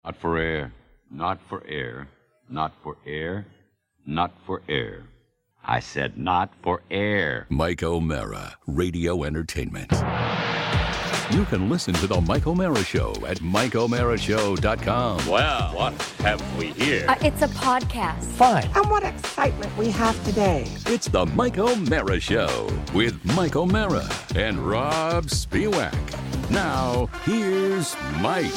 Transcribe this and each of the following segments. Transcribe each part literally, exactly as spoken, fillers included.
Not for air, not for air, not for air, not for air. I said not for air. Mike O'Mara, Radio Entertainment. You can listen to The Mike O'Mara Show at mike o'mara show dot com. Well, what have we here? Uh, it's a podcast. Fine. And what excitement we have today. It's The Mike O'Mara Show with Mike O'Mara and Rob Spiewak. Now, here's Mike.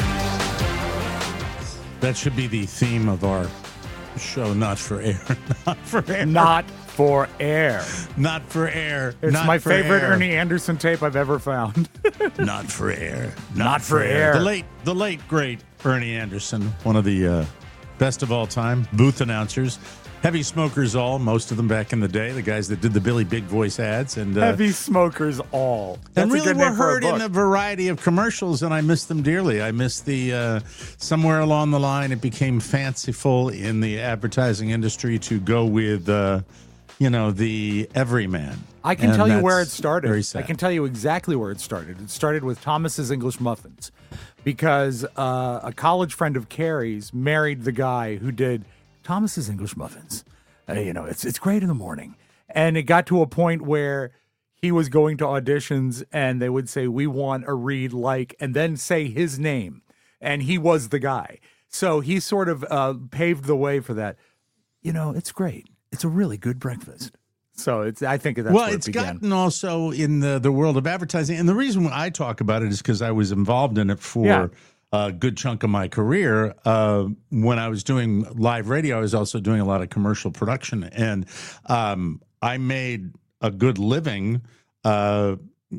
That should be the theme of our show, not for air. Not for air. Not for air. Not for air. It's not my for favorite air. Ernie Anderson tape I've ever found. Not for air. Not, Not for air. The late, the late, great Ernie Anderson, one of the uh, best of all time, booth announcers. Heavy smokers all, most of them back in the day, the guys that did the Billy Big Voice ads. and uh, Heavy smokers all. That's And a really good were name for a heard in book. a variety of commercials, and I miss them dearly. I miss the, uh, somewhere along the line, it became fanciful in the advertising industry to go with, uh, you know, the everyman. I can And tell you where it that's started. Very I sad. can tell you exactly where it started. It started with Thomas's English Muffins because uh, a college friend of Carrie's married the guy who did Thomas's English Muffins. Uh, you know, it's it's great in the morning. And it got to a point where he was going to auditions and they would say, we want a read like, and then say his name. And he was the guy. So he sort of uh, paved the way for that. You know, it's great. It's a really good breakfast. So it's. I think that's well, where it's it began. gotten also in the, the world of advertising. And the reason I talk about it is because I was involved in it for Yeah. a good chunk of my career. Uh, when I was doing live radio, I was also doing a lot of commercial production. And um, I made a good living uh,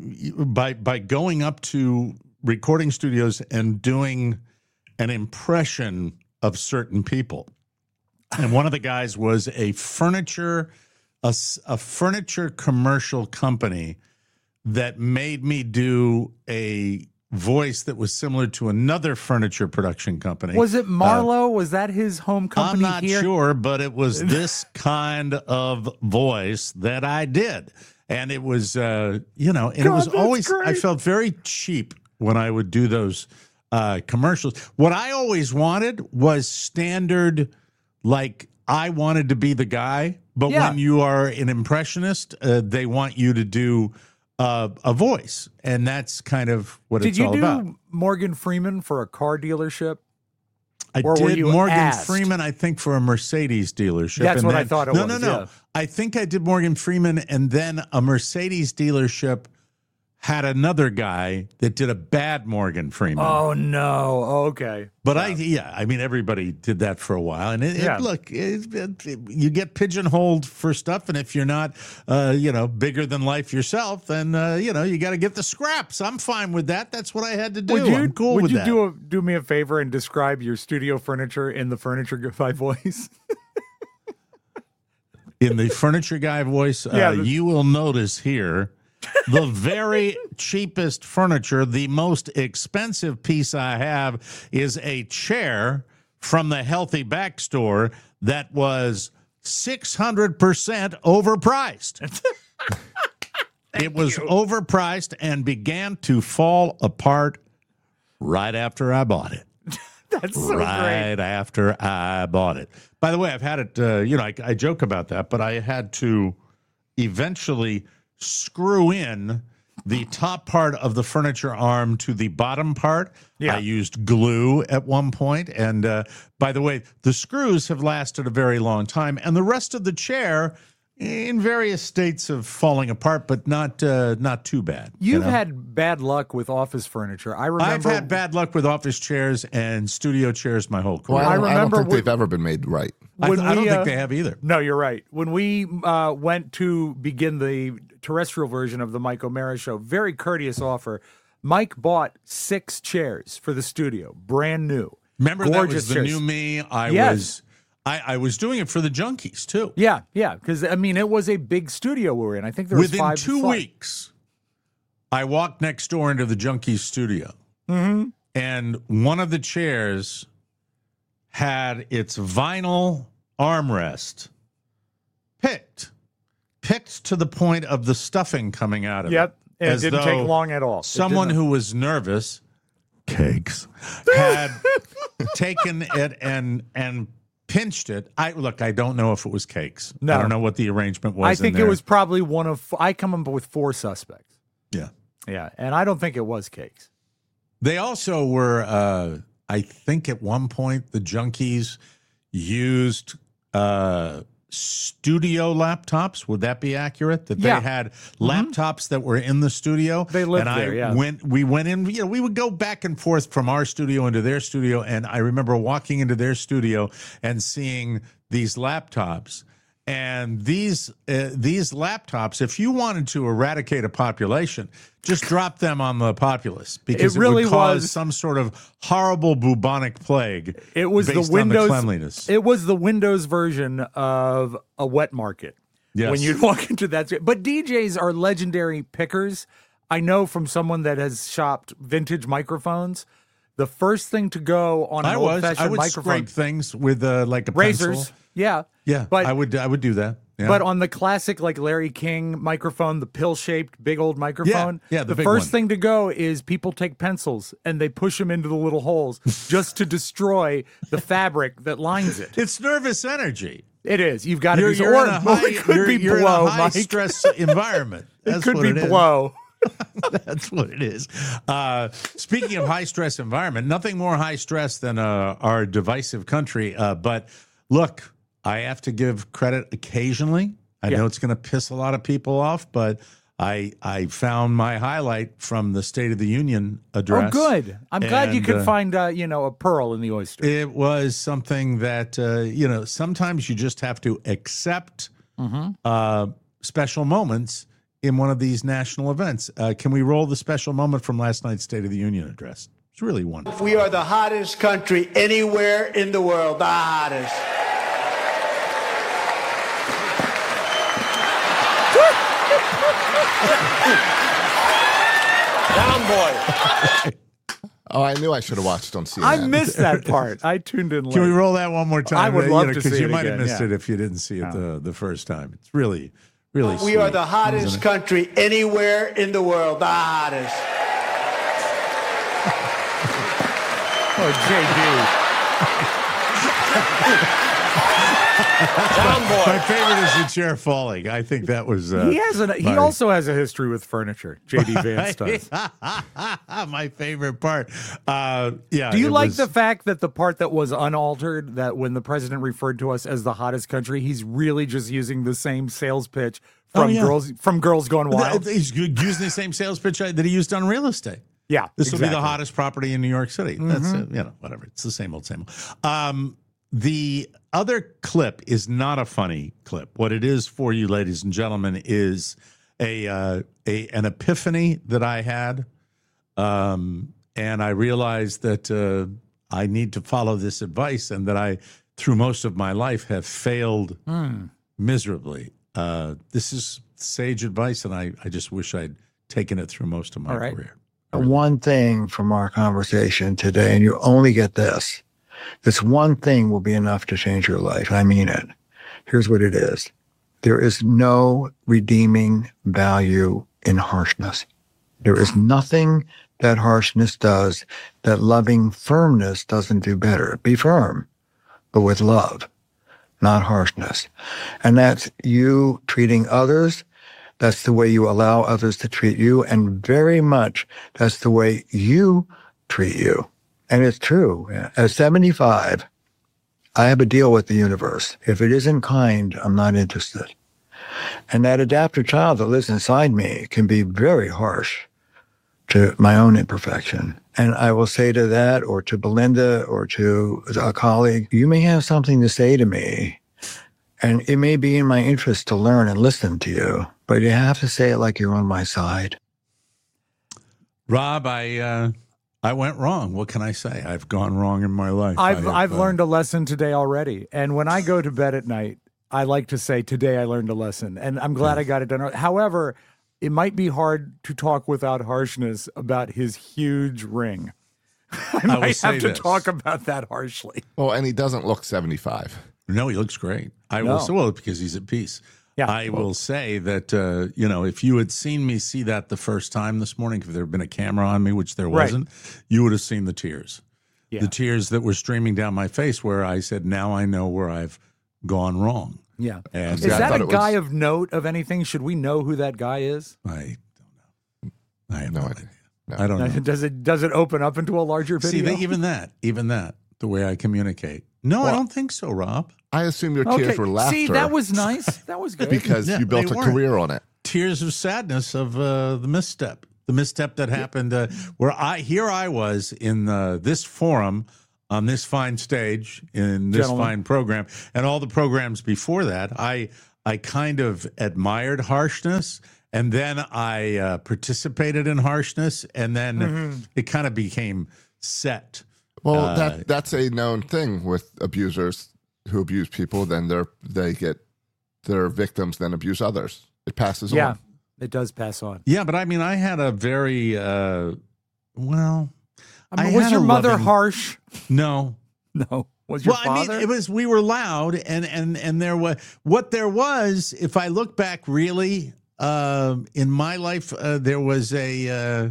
by by going up to recording studios and doing an impression of certain people. And one of the guys was a furniture, a, s- a furniture commercial company that made me do a voice that was similar to another furniture production company. Was it Marlowe? was that his home I'm company not here? sure, but it was this kind of voice that I did. And it was, uh, you know, and it God, was that's always, I great. felt very cheap when I would do those uh, commercials. What I always wanted was standard, like I wanted to be the guy, but Yeah. when you are an impressionist, uh, they want you to do uh, a voice. And that's kind of what Did it's you all do about. Morgan Freeman for a car dealership? I Or were did you Morgan asked? Freeman, I think, for a Mercedes dealership. That's and what I then- thought it no, was, No, no, yeah. I think I did Morgan Freeman, and then a Mercedes dealership had another guy that did a bad Morgan Freeman. Oh no! Okay, but I, yeah, I mean, everybody did that for a while, and it, Yeah. it, look, it, it, you get pigeonholed for stuff, and if you're not, uh, you know, bigger than life yourself, then uh, you know you got to get the scraps. I'm fine with that. That's what I had to do. would you I'm cool would with you that. do a, do me a favor and describe your studio furniture in the Furniture Guy voice? In the furniture guy voice, Yeah, uh, the- you will notice here the very cheapest furniture. The most expensive piece I have is a chair from the Healthy Back store that was six hundred percent overpriced. It was overpriced and began to fall apart right after I bought it. That's so right great. after I bought it. By the way, I've had it, uh, you know, I, I joke about that, but I had to eventually screw in the top part of the furniture arm to the bottom part. Yeah. I used glue at one point. And uh, by the way, the screws have lasted a very long time. And the rest of the chair in various states of falling apart, but not uh, not too bad. you You've know? had bad luck with office furniture. I remember. I've had bad luck with office chairs and studio chairs my whole career. Well, I, don't, I I don't remember think when- they've ever been made right. I, when I don't we, think uh, they have either. No, you're right. When we uh, went to begin the terrestrial version of the Mike O'Mara Show, very courteous offer. Mike bought six chairs for the studio, brand new. Remember that Gorgeous was the chairs. new me. I Yes. was, I, I was doing it for the Junkies too. Yeah, yeah, because I mean, it was a big studio we were in. I think there was Within five. two five. weeks, I walked next door into the Junkies studio, Mm-hmm. and one of the chairs had its vinyl armrest picked, picked to the point of the stuffing coming out of Yep, it. and it as didn't take though long at all. It Someone didn't- who was nervous Cakes, had taken it and and pinched it. I look, I don't know if it was Cakes. No. I don't know what the arrangement was. I think in it there. was probably one of. I come up with four suspects. Yeah. Yeah, and I don't think it was Cakes. They also were, uh, I think at one point, the junkies used uh, studio laptops. Would that be accurate? That Yeah. they had laptops that were in the studio. They lived and I there, yeah. went, we went in, you know, we would go back and forth from our studio into their studio. And I remember walking into their studio and seeing these laptops. And these uh, these laptops, if you wanted to eradicate a population, just drop them on the populace because It it, really would cause was- some sort of horrible bubonic plague. It was based the on Windows. cleanliness. It was the Windows version of a wet market. Yes. When you'd walk into that, but D Js are legendary pickers. I know from someone that has shopped vintage microphones. The first thing to go on an I was. old-fashioned I would microphone, scrape things with uh, like a razors. pencil. Yeah, Yeah, but I would. I would do that. Yeah. But on the classic, like Larry King microphone, the pill-shaped big old microphone, Yeah, yeah, the the, big first one. thing to go is people take pencils and they push them into the little holes just to destroy the fabric that lines it. it's nervous energy. It is. You've got to You're, do so. you're Or in a or high, it could you're, be you're blow, in a high Mike. stress environment. That's it could what be it is. blow. That's what it is. Uh, speaking of high stress environment, nothing more high stress than uh, our divisive country. Uh, but look, I have to give credit occasionally. I Yeah. know it's going to piss a lot of people off, but I I found my highlight from the State of the Union address. Oh, good. I'm glad you And, could uh, find, uh, you know, a pearl in the oyster. It was something that, uh, you know, sometimes you just have to accept Mm-hmm. uh, special moments in one of these national events. Uh, can we roll the special moment from last night's State of the Union address? It's really wonderful. We are the hottest country anywhere in the world, the hottest. Down, boy. Oh, I knew I should have watched on C N N. I missed that part. I tuned in late. Can we roll that one more time? I would Uh, you love know, to 'cause see you it might have again, missed yeah. it if you didn't see it the, the first time. It's really, really We sweet, are the hottest isn't it? country anywhere in the world, the hottest. Oh, J D. Down, My boy. favorite is the chair falling. I think that was. Uh, He has an, he my- also has a history with furniture. J D Vance does. my favorite part. Uh, yeah. Do you it like was- the fact that the part that was unaltered, that when the president referred to us as the hottest country, he's really just using the same sales pitch from Oh, yeah. girls from Girls Gone Wild? He's using the same sales pitch that he used on real estate. Yeah, This will be the exactly. hottest property in New York City. That's it. You know, whatever. It's the same old, same old. Um, the other clip is not a funny clip. What it is for you, ladies and gentlemen, is a uh, a an epiphany that I had, um, and I realized that uh, I need to follow this advice, and that I, through most of my life, have failed miserably. Uh, this is sage advice, and I, I just wish I'd taken it through most of my All right. career. One thing from our conversation today, and you only get this. This one thing will be enough to change your life. I mean it. Here's what it is. There is no redeeming value in harshness. There is nothing that harshness does that loving firmness doesn't do better. Be firm, but with love, not harshness. And that's you treating others. That's the way you allow others to treat you. And very much that's the way you treat you. And it's true. At seventy-five, I have a deal with the universe. If it isn't kind, I'm not interested. And that adaptive child that lives inside me can be very harsh to my own imperfection. And I will say to that, or to Belinda, or to a colleague, you may have something to say to me, and it may be in my interest to learn and listen to you, but you have to say it like you're on my side. Rob, I uh, I went wrong. What can I say? I've gone wrong in my life. I've I have, I've uh, learned a lesson today already. And when I go to bed at night, I like to say, today I learned a lesson. And I'm glad I got it done. However, it might be hard to talk without harshness about his huge ring. I will might say have to this. talk about that harshly. Well, and he doesn't look seventy-five. No, he looks great. I No. will say, well, because he's at peace. Yeah. I will say that, uh, you know, if you had seen me see that the first time this morning, if there had been a camera on me, which there Right. wasn't, you would have seen the tears. Yeah. The tears that were streaming down my face where I said, now I know where I've gone wrong. Yeah. And Is Yeah, I that thought a it was- guy of note of anything? Should we know who that guy is? I don't know. I have No no, idea. idea. No. I don't know. Does it does it open up into a larger See, video? they, even that, even that, the way I communicate. No, I Well- don't think so, Rob. I assume your tears okay. were laughter. See, that was nice. That was good. because Yeah, you built they a weren't. career on it. Tears of sadness of uh, the misstep, the misstep that happened uh, where I here I was in uh, this forum on this fine stage in this Gentlemen. fine program, and all the programs before that. I I kind of admired harshness, and then I uh, participated in harshness, and then Mm-hmm. it kind of became set. Well, Uh, that that's a known thing with abusers who abuse people. Then they're they get their victims then abuse others. It passes yeah, on. it does pass on. Yeah, but I mean, I had a very uh, well. I mean, I was had your a mother loving- harsh? No, No. Was your well, father? I mean, it was we were loud, and and and there was what there was. If I look back, really, um, in my life, uh, there was a. Uh,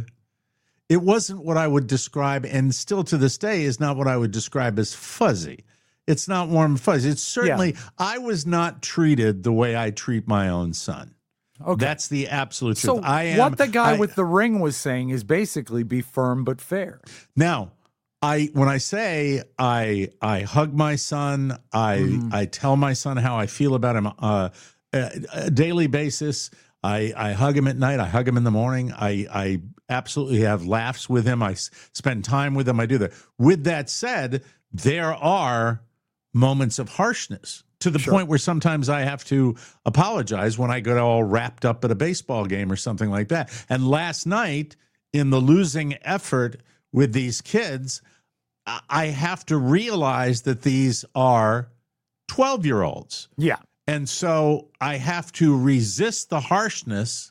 it wasn't what I would describe, and still to this day is not what I would describe as fuzzy. It's not warm and fuzzy. It's certainly I was not treated the way I treat my own son. Okay. That's the absolute So truth. I am what the guy I- with the ring was saying is basically be firm but fair. Now, I when I say I I hug my son, I Mm-hmm. I tell my son how I feel about him uh, a, a daily basis. I I hug him at night. I hug him in the morning. I I absolutely have laughs with him. I s- spend time with him. I do that. With that said, there are moments of harshness to the point where sometimes I have to apologize when I get all wrapped up at a baseball game or something like that. And last night, in the losing effort with these kids, I- I have to realize that these are twelve-year-olds. Yeah. And so I have to resist the harshness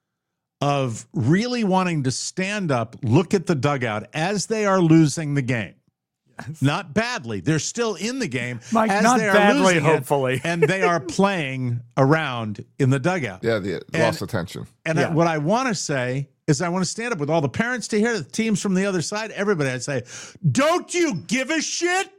of really wanting to stand up, look at the dugout as they are losing the game. Not badly. They're still in the game. Mike, as not they are badly, losing it, hopefully. and they are playing around in the dugout. Yeah, the And- lost attention. And Yeah. I, what I want to say is I want to stand up with all the parents to hear, the teams from the other side, everybody. I say, don't you give a shit?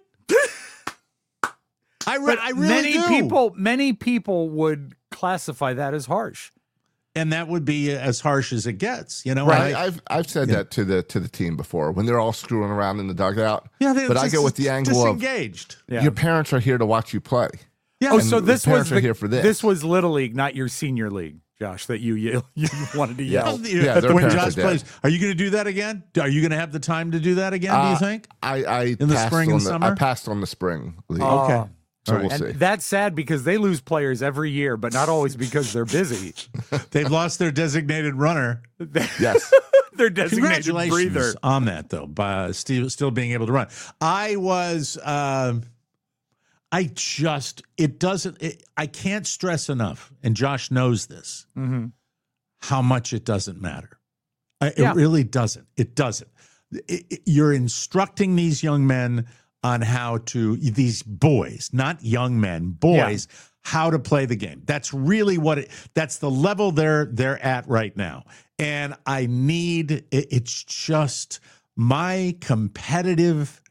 I, re- But I really many do. people many people would classify that as harsh. And that would be as harsh as it gets, you know? Right. I- I've I've said that to the to the team before when they're all screwing around in the dugout. yeah, they but I just go with the angle of disengaged. Yeah. your parents are here to watch you play. Yeah. Oh, And so the this was parents are the, here for this. was Little League, not your senior league, Josh, that you you, you wanted to Yeah. yell. Yeah, At their when parents Josh are dead. plays, are you going to do that again? Are you going to have the time to do that again? do you Uh, think? I, I In the passed spring on and the, summer? I passed on the spring league. Okay. So All right. we'll And see. that's sad because they lose players every year, but not always because they're busy. They've lost their designated runner. Yes. They're designated Congratulations breather. on that, though, by still still being able to run. I was, um, I just, it doesn't, it, I can't stress enough, and Josh knows this, how much it doesn't matter. I, Yeah. It really doesn't. It doesn't. It- it- you're instructing these young men on how to, these boys, not young men, boys, how to play the game. That's really what it, that's the level they're they're at right now. And I need, it, it's just my competitive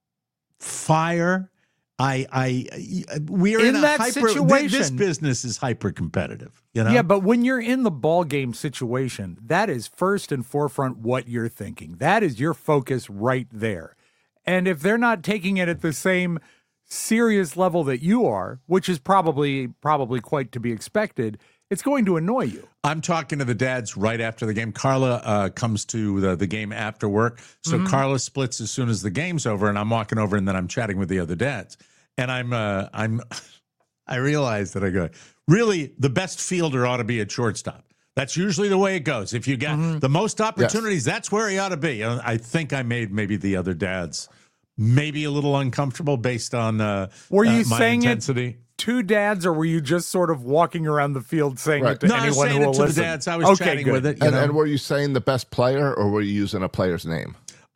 fire. I, I, we're in, In a that hyper, th- This situation- business is hyper competitive, you know? Yeah, but when you're in the ball game situation, that is first and forefront what you're thinking. That is your focus right there. And if they're not taking it at the same serious level that you are, which is probably probably quite to be expected, it's going to annoy you. I'm talking to the dads right after the game. Carla uh, comes to the, the game after work. So Carla splits as soon as the game's over, and I'm walking over, and then I'm chatting with the other dads. And I'm, uh, I'm, I realize that I go, really, the best fielder ought to be at shortstop. That's usually the way it goes. If you got the most opportunities, that's where he ought to be. And I think I made maybe the other dads maybe a little uncomfortable based on uh, Were you uh, my saying intensity. it to dads, or were you just sort of walking around the field saying Right. it to No, I was anyone saying who it will to the listen? dads. I was Okay, chatting good. with it. You And, know? and were you saying the best player or were you using a player's name?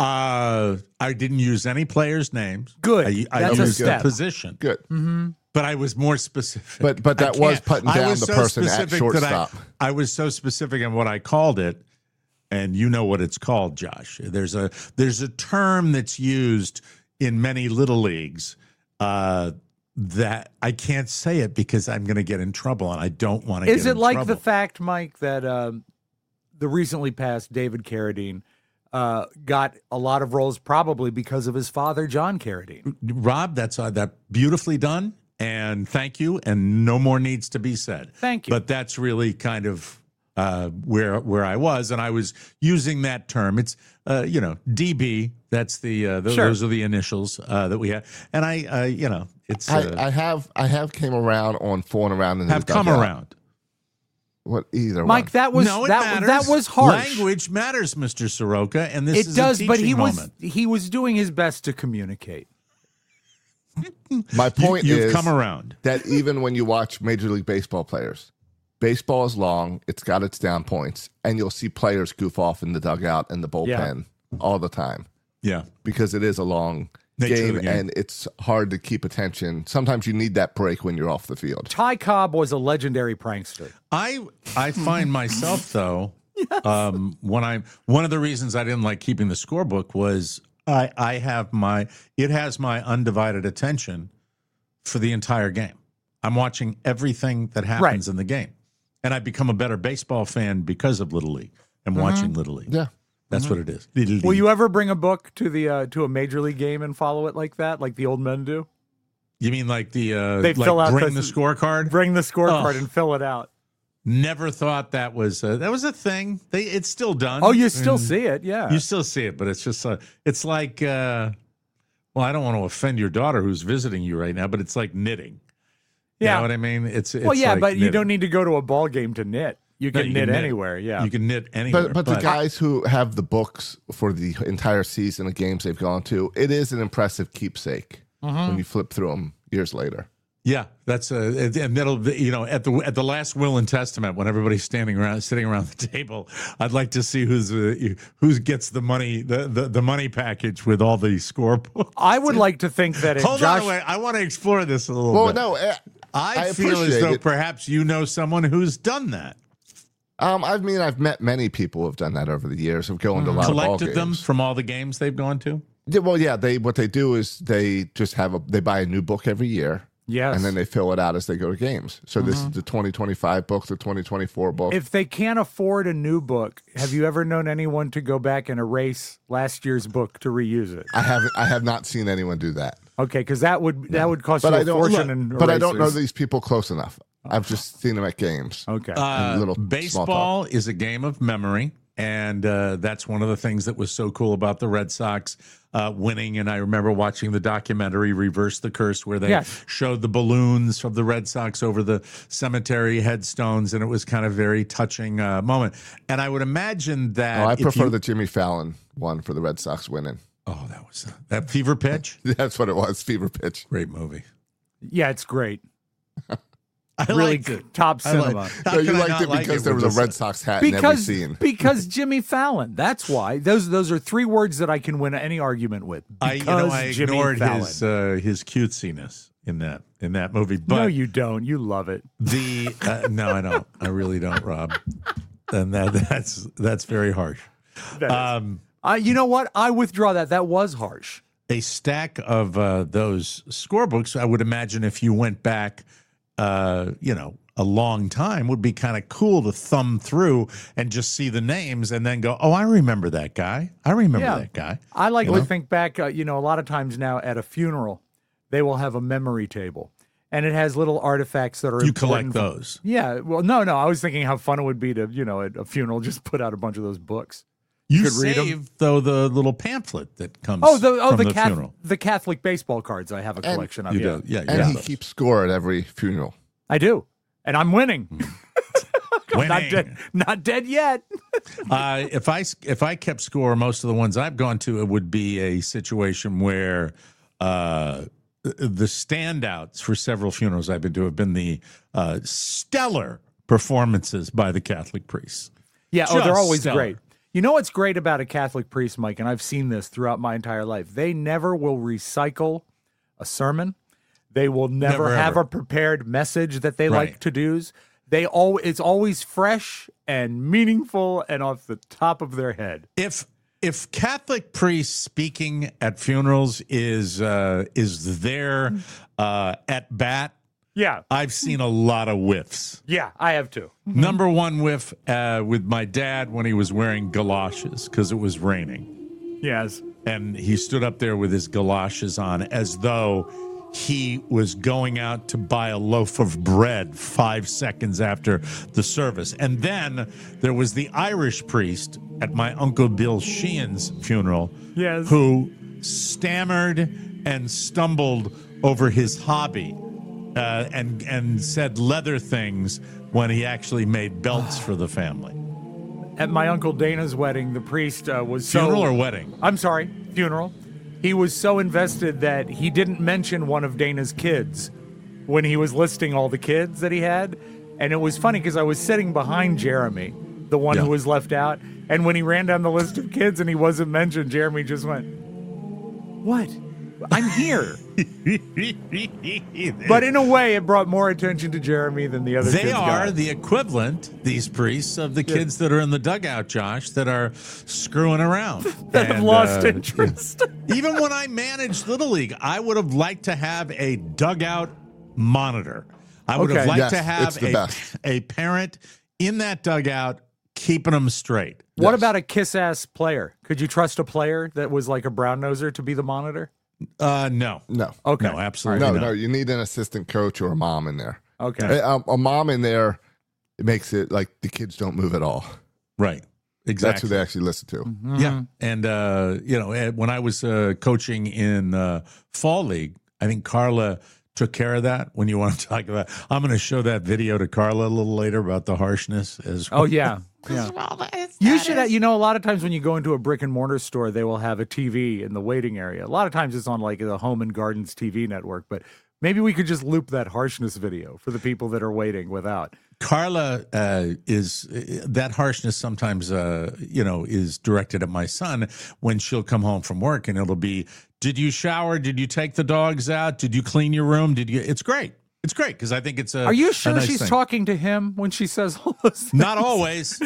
Uh, I didn't use any players' names. Good. I, I That's a used the step. position. Good. But I was more specific. But but I that was can't- putting I down was the so person at specific that shortstop. I, I was so specific in what I called it, and you know what it's called, Josh. There's a there's a term that's used in many little leagues uh, that I can't say it because I'm going to get in trouble, and I don't want to. Is get it in like trouble. the fact, Mike, that um, the recently passed David Carradine uh, got a lot of roles probably because of his father, John Carradine? Rob? That's uh, that beautifully done, and thank you, and no more needs to be said. Thank you. But that's really kind of uh, where where I was, and I was using that term. It's uh, you know D B. That's the uh, th- Sure. those are the initials uh, that we have, and I uh, you know it's uh, I, I have I have came around on fooling around in have the come dugout. around. What either Mike, one. that was no, it that, matters. that was harsh. Language matters, Mister Soroka, and this It is does, a but he teaching was moment. he was doing his best to communicate. My point you, you've is come around. that even when you watch Major League Baseball players, baseball is long, it's got its down points, and you'll see players goof off in the dugout and the bullpen all the time Yeah, because it is a long Nature of game, the game. and it's hard to keep attention. Sometimes you need that break when you're off the field. Ty Cobb was a legendary prankster. I I find myself though, um, when I'm one of the reasons I didn't like keeping the scorebook was I I have my it has my undivided attention for the entire game. I'm watching everything that happens in the game, and I've become a better baseball fan because of Little League and watching Little League. Yeah. That's what it is. Little Will League. you ever bring a book to the uh, to a major league game and follow it like that, like the old men do? You mean like the uh, They like fill out bring the- the scorecard? Bring the scorecard Oh. and fill it out. Never thought that was uh, that was a thing. They it's still done. Oh, you still And see it, yeah. You still see it, but it's just uh, it's like uh, well, I don't want to offend your daughter who's visiting you right now, but it's like knitting. You Yeah. know what I mean? It's, it's well, yeah, like but you knitting. don't need to go to a ball game to knit. You No, can you knit knit. anywhere. Yeah. You can knit anywhere. But but the guys who have the books for the entire season of games they've gone to, it is an impressive keepsake when you flip through them years later. Yeah, that's uh, and that'll you know at the at the last will and testament when everybody's standing around sitting around the table, I'd like to see who's uh, who gets the money the, the the money package with all the scorebooks. I would like to think that if Hold Josh, on, wait. I want to explore this a little Well, bit. no, eh, I, I feel as appreciate though it. perhaps you know someone who's done that. Um, I mean, I've met many people who have done that over the years of going to a lot of ball Collected them games. from all the games they've gone to. Yeah, well, yeah, they what they do is they just have a they buy a new book every year, yes, and then they fill it out as they go to games. So this is the twenty twenty-five book, the twenty twenty-four book. if they can't afford a new book, have you ever known anyone to go back and erase last year's book to reuse it? I haven't, I have not seen anyone do that. Okay, because that would that would cost But you I a don't, fortune look, in but I don't know erasers. these people close enough. I've just seen them at games. Okay, Uh, little small baseball is a game of memory, and uh, that's one of the things that was so cool about the Red Sox uh, winning. And I remember watching the documentary "Reverse the Curse," where they Yes. showed the balloons of the Red Sox over the cemetery headstones, and it was kind of very touching uh, moment. And I would imagine that Oh, I if prefer you- the Jimmy Fallon one for the Red Sox winning. oh, that was uh, that fever pitch. That's what it was. Fever pitch. Great movie. yeah, it's great. I Really liked it. top I liked- cinema. How So you could I liked not it like because there with was a this? Red Sox hat in every Because scene. because Jimmy Fallon. That's why. Those those are three words that I can win any argument with. I, you Because know, I Jimmy ignored Fallon. his uh, his cutesiness in that in that movie. But no, you don't. You love it. the uh, no, I don't. I really don't, Rob. And that that's that's very harsh. That is- Um, Uh, you know what? I withdraw that. That was harsh. a stack of uh, those scorebooks, I would imagine, if you went back, uh, you know, a long time, would be kind of cool to thumb through and just see the names and then go, "Oh, I remember that guy. I remember Yeah. that guy." I like You to know? think back. Uh, you know, a lot of times now at a funeral, they will have a memory table, and it has little artifacts that are You collect important. those. Yeah. Well, no, no. I was thinking how fun it would be to, you know, at a funeral, just put out a bunch of those books. You could read 'em. save though the little pamphlet that comes Oh, the oh from the, the Cath- funeral. the Catholic baseball cards. I have a And- collection of. You Yeah, do, yeah, and yeah. he keeps score at every funeral. I do, and I'm winning. Winning. Not dead. Not dead yet. uh, if I if I kept score, most of the ones I've gone to, it would be a situation where uh, the standouts for several funerals I've been to have been the uh, stellar performances by the Catholic priests. Yeah. Oh, they're Just always stellar. great. You know what's great about a Catholic priest, Mike, and I've seen this throughout my entire life. They never will recycle a sermon. They will never, Never, have ever. a prepared message that they Right. like to do. They all it's always fresh and meaningful and off the top of their head. If if Catholic priests speaking at funerals is uh, is their uh, at bat, Yeah. I've seen a lot of whiffs. Yeah, I have too. Number one whiff uh, with my dad when he was wearing galoshes because it was raining. Yes. And he stood up there with his galoshes on as though he was going out to buy a loaf of bread five seconds after the service. And then there was the Irish priest at my Uncle Bill Sheehan's funeral Yes. who stammered and stumbled over his hobby uh, and, and said leather things when he actually made belts for the family. At my Uncle Dana's wedding, the priest uh, was so... Funeral or wedding? I'm sorry, funeral. He was so invested that he didn't mention one of Dana's kids when he was listing all the kids that he had. And it was funny because I was sitting behind Jeremy, the one Yeah. who was left out. And when he ran down the list of kids and he wasn't mentioned, Jeremy just went, "What? I'm here." But in a way, it brought more attention to Jeremy than the other They kids are got. the equivalent, these priests, of the kids that are in the dugout, Josh, that are screwing around. that have And, lost uh, interest. Even when I managed Little League, I would have liked to have a dugout monitor. I would have Okay. liked Yes, to have it's the a, best. a parent in that dugout keeping them straight. What Yes. about a kiss-ass player? Could you trust a player that was like a brown noser to be the monitor? Uh, no. No. Okay. No, absolutely No, not. no, you need an assistant coach or a mom in there. Okay. A, a- a mom in there, it makes it like the kids don't move at all. Right. That's Exactly. who they actually listen to. Mm-hmm. Yeah, and uh, you know, eh, when I was uh, coaching in uh, fall league, I think Carla took care of that. When you want to talk about, I'm going to show that video to Carla a little later about the harshness as Oh yeah, yeah. You should. Have, you know, a lot of times when you go into a brick and mortar store, they will have a T V in the waiting area. A lot of times it's on like the Home and Gardens T V network. But maybe we could just loop that harshness video for the people that are waiting without. Carla uh, is that harshness sometimes, uh, you know, is directed at my son when she'll come home from work and it'll be, did you shower? Did you take the dogs out? Did you clean your room? Did you? It's great. It's great because I think it's a. Are you a sure nice she's thing. talking to him when she says all those things? Not always.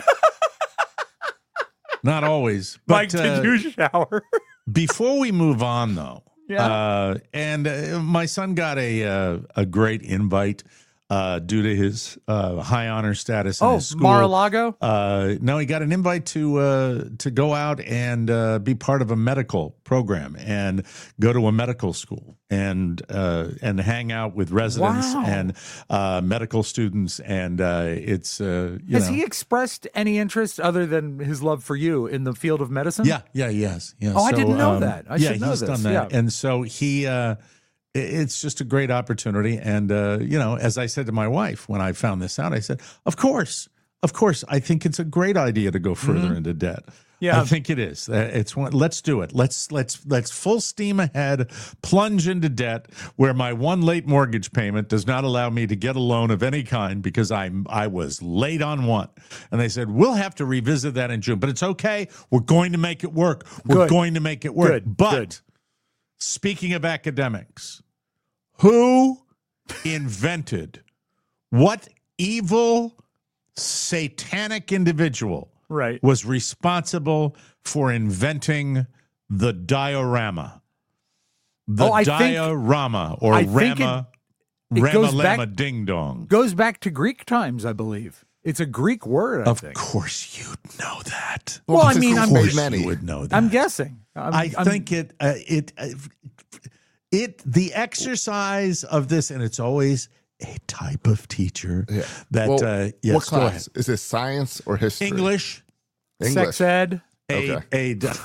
Not always. But, Mike, did uh, you shower? Before we move on, though, Yeah. uh, and uh, my son got a uh, a great invite uh, due to his uh, high honor status in Oh, his school. Mar-a-Lago? Uh, no, he got an invite to uh, to go out and uh, be part of a medical program and go to a medical school and uh, and hang out with residents Wow. and uh, medical students. And uh, it's uh, you Has know, he expressed any interest other than his love for you in the field of medicine? Yeah, yeah, yes. Yeah. Oh, I didn't know that. I yeah, should know he's this. done that. Yeah. And so he, uh, i- it's just a great opportunity. And, uh, you know, as I said to my wife when I found this out, I said, of course, of course, I think it's a great idea to go further into debt. Yeah. I think it is. Uh, It's one. Let's do it. Let's let's let's full steam ahead, plunge into debt where my one late mortgage payment does not allow me to get a loan of any kind because I'm I was late on one. And they said we'll have to revisit that in June, but it's okay. We're going to make it work. We're Good. going to make it work. Good. But Good. speaking of academics, who invented what evil satanic individual Right. was responsible for inventing the diorama? The Oh, I think- diorama or I think Rama it Rama goes Lama back- Ding Dong. Goes back to Greek times, I believe. It's a Greek word, I Of think. course you'd know that. Well, I Of mean, I'm- course Of course many. you would know that. I'm guessing. I'm, I I'm- think it uh, it uh, it the exercise of this, and it's always a type of teacher Yeah. that Well, uh, yes, what go ahead. class? Is it science or history? English, English. sex ed. a Okay. a di-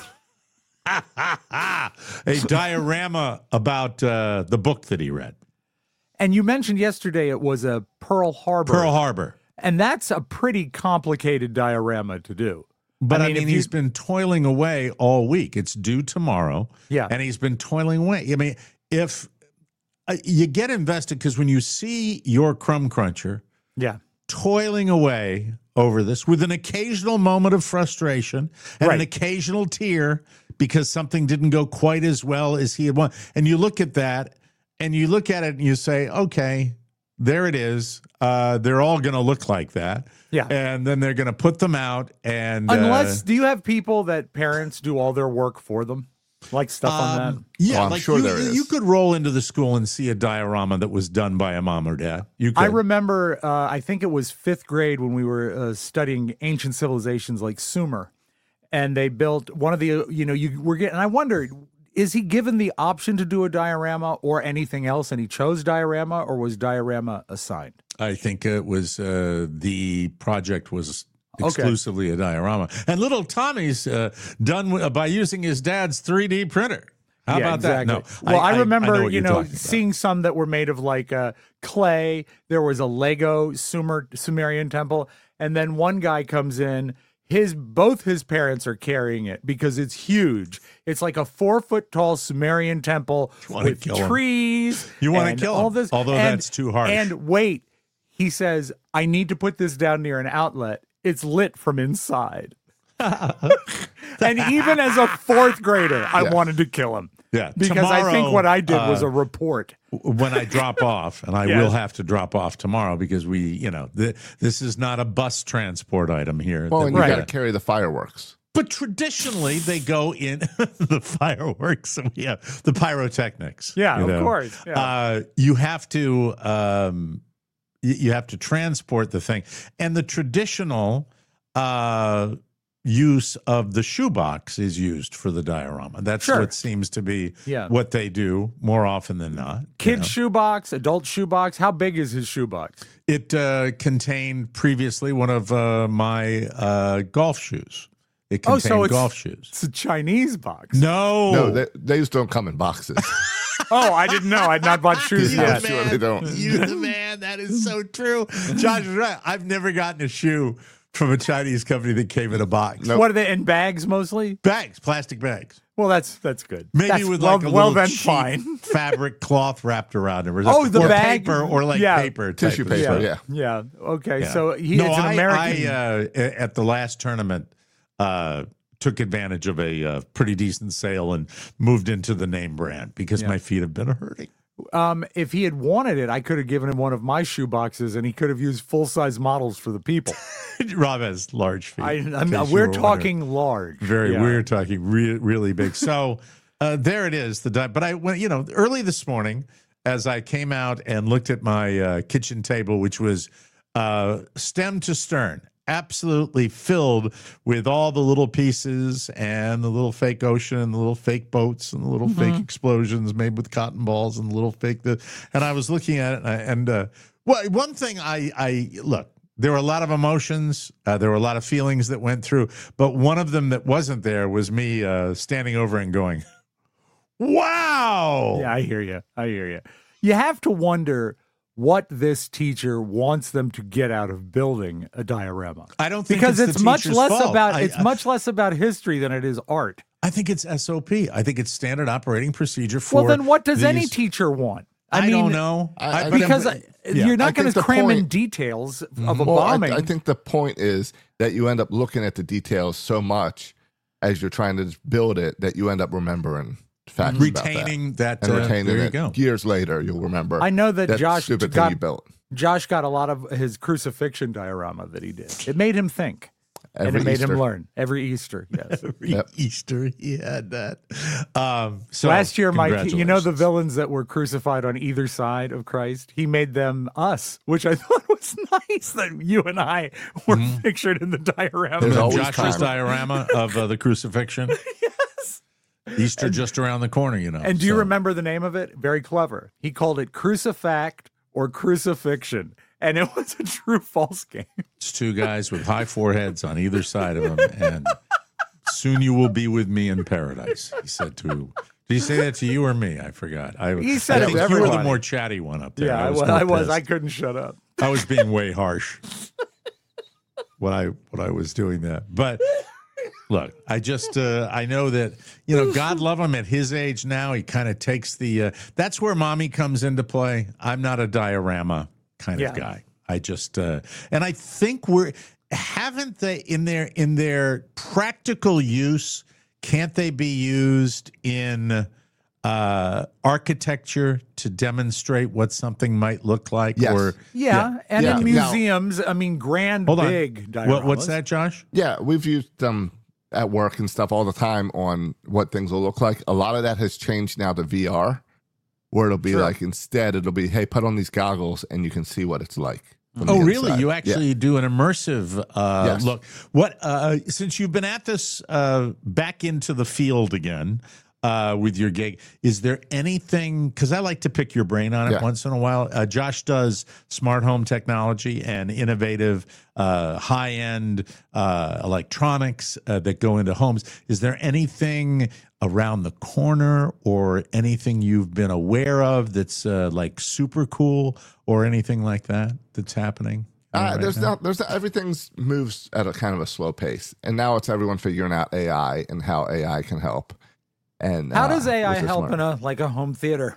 a diorama about uh, the book that he read, And you mentioned yesterday it was a Pearl Harbor. Pearl Harbor. And that's a pretty complicated diorama to do. But I I mean, mean, if you- he's been toiling away all week. It's due tomorrow. Yeah. And he's been toiling away. I mean, if uh, you get invested, because when you see your crumb cruncher Yeah. toiling away over this with an occasional moment of frustration and Right. an occasional tear because something didn't go quite as well as he had wanted. And you look at that and you look at it and you say, okay, there it is. Uh, they're all going to look like that. Yeah. And then they're going to put them out. And Unless, uh, do you have people that parents do all their work for them? Like stuff on that? Um, yeah, Oh, I'm like sure you, there is. you could roll into the school and see a diorama that was done by a mom or dad. You could. I remember, uh, I think it was fifth grade when we were uh, studying ancient civilizations like Sumer, and they built one of the, you know, you were getting, and I wondered, is he given the option to do a diorama or anything else, and he chose diorama, or was diorama assigned? I think it was uh, the project was Okay. exclusively a diorama, and little Tommy's uh, done w- by using his dad's three D printer. How Yeah, about exactly. that? No, Well, I, remember, know what you you're know, talking about. seeing some that were made of like uh, clay. There was a Lego Sumer Sumerian temple, and then one guy comes in. His both his parents are carrying it because it's huge. It's like a four foot tall Sumerian temple wanna with kill him. trees. You wanna and kill all him, this, although and- that's too harsh. And wait, he says, "I need to put this down near an outlet. It's lit from inside." And even as a fourth grader, I Yeah. wanted to kill him. Yeah, Because I think tomorrow, what I did was uh, a report. when I drop off, and I Yes. will have to drop off tomorrow because we, you know, th- this is not a bus transport item here. Well, that and we you got got. to carry the fireworks. But traditionally, they go in the fireworks. We have the pyrotechnics. Yeah, you of know. course, yeah. Uh, you have to um, y- you have to transport the thing, and the traditional uh, use of the shoebox is used for the diorama. That's Sure. what seems to be Yeah. what they do more often than not. you Kid know. shoebox, adult shoebox. How big is his shoebox? It uh, contained previously one of uh, my uh, golf shoes. It Oh, contained so it's- golf shoes. It's a Chinese box. No, No, they, these don't come in boxes. Oh, I didn't know. I'd not bought shoes Yeah. yet. sure they don't. You the man. That is so true. Josh is right. I've never gotten a shoe from a Chinese company that came in a box. Nope. What are they in bags mostly? Bags, plastic bags. Well, that's that's good. Maybe That's- with well, like a well little then cheap fine. fabric cloth wrapped around it. Or Oh, the or bag? paper or like Yeah. paper. type Tissue of paper, stuff. yeah. Yeah. Okay. Yeah. So he, no, it's an I, American. I, uh, at the last tournament, uh, took advantage of a uh, pretty decent sale and moved into the name brand because Yeah. my feet have been hurting. um, if he had wanted it, I could have given him one of my shoe boxes, and he could have used full size models for the people. Rob has large feet. I, in I'm, case you we're were talking wondering. large. Very, Yeah. we're talking re- really big. So uh, there it is. The di- but I went, you know, early this morning as I came out and looked at my uh, kitchen table, which was uh, stem to stern, absolutely filled with all the little pieces and the little fake ocean and the little fake boats and the little fake explosions made with cotton balls and the little fake. The, and I was looking at it and, I, and uh, well, one thing I, I look. There were a lot of emotions. Uh, there were a lot of feelings that went through. But one of them that wasn't there was me uh, standing over and going, wow. Yeah, I hear you. I hear you. You have to wonder what this teacher wants them to get out of building a diorama. I don't think Because it's, it's, the much teacher's less fault. about I- it's I, much less about history than it is art. I think it's S O P. I think it's standard operating procedure for. Well, then what does any these- teacher want? I, mean, don't know. I- I- but- because but- I- yeah. you're not I going think to the cram in point- details of a Well, I, bombing. I think the point is that you end up looking at the details so much as you're trying to build it that you end up remembering facts retaining about that. that. And uh, retaining there you it. go. Years later, you'll remember. I know that that Josh stupid got- thing you built. Josh got a lot of his crucifixion diorama that he did. It made him think, and Every it made Easter. him learn every Easter. Yes. Every Yep. Easter he had that. Um, so Last year, Mike, you know the congratulations. villains that were crucified on either side of Christ? He made them us, which I thought was nice that you and I were Mm-hmm. pictured in the diorama. There's always Joshua's time. diorama of uh, the crucifixion. Yes. Easter just around the corner, you know. And do you so. remember the name of it? Very clever. He called it Crucifact or Crucifixion. And it was a true false game. It's two guys with high foreheads on either side of them, and soon you will be with me in paradise. He said to. Did he say that to you or me? I forgot. I, He said I it think to you were the everybody. more chatty one up there. Yeah, I was. more I, was. pissed. I couldn't shut up. I was being way harsh when I when I was doing that. But look, I just uh, I know that you know God love him at his age now. He kind of takes the. Uh, that's where mommy comes into play. I'm not a diorama kind Yeah. of guy. I just uh, and I think we're haven't they in their in their practical use? Can't they be used in uh, architecture to demonstrate what something might look like? Yes. Or Yeah, and Yeah. in Now- museums, I mean, grand, hold on, big what, what's dioramas. that, Josh? Yeah, we've used them at work and stuff all the time on what things will look like. A lot of that has changed now to V R, where it'll be Sure. like instead it'll be, hey, put on these goggles and you can see what it's like. from Oh, the really? inside. You Yeah. actually do an immersive uh, Yes. look. What uh, since you've been at this uh, back into the field again uh, with your gig, is there anything? Because I like to pick your brain on it Yeah. once in a while. Uh, Josh does smart home technology and innovative, uh, high end uh, electronics uh, that go into homes. Is there anything around the corner or anything you've been aware of that's uh, like super cool or anything like that that's happening? Uh, right there's now? not, there's not, everything's moves at a kind of a slow pace, and now it's everyone figuring out A I and how A I can help. And How uh, does A I with this help smart- in a like a home theater?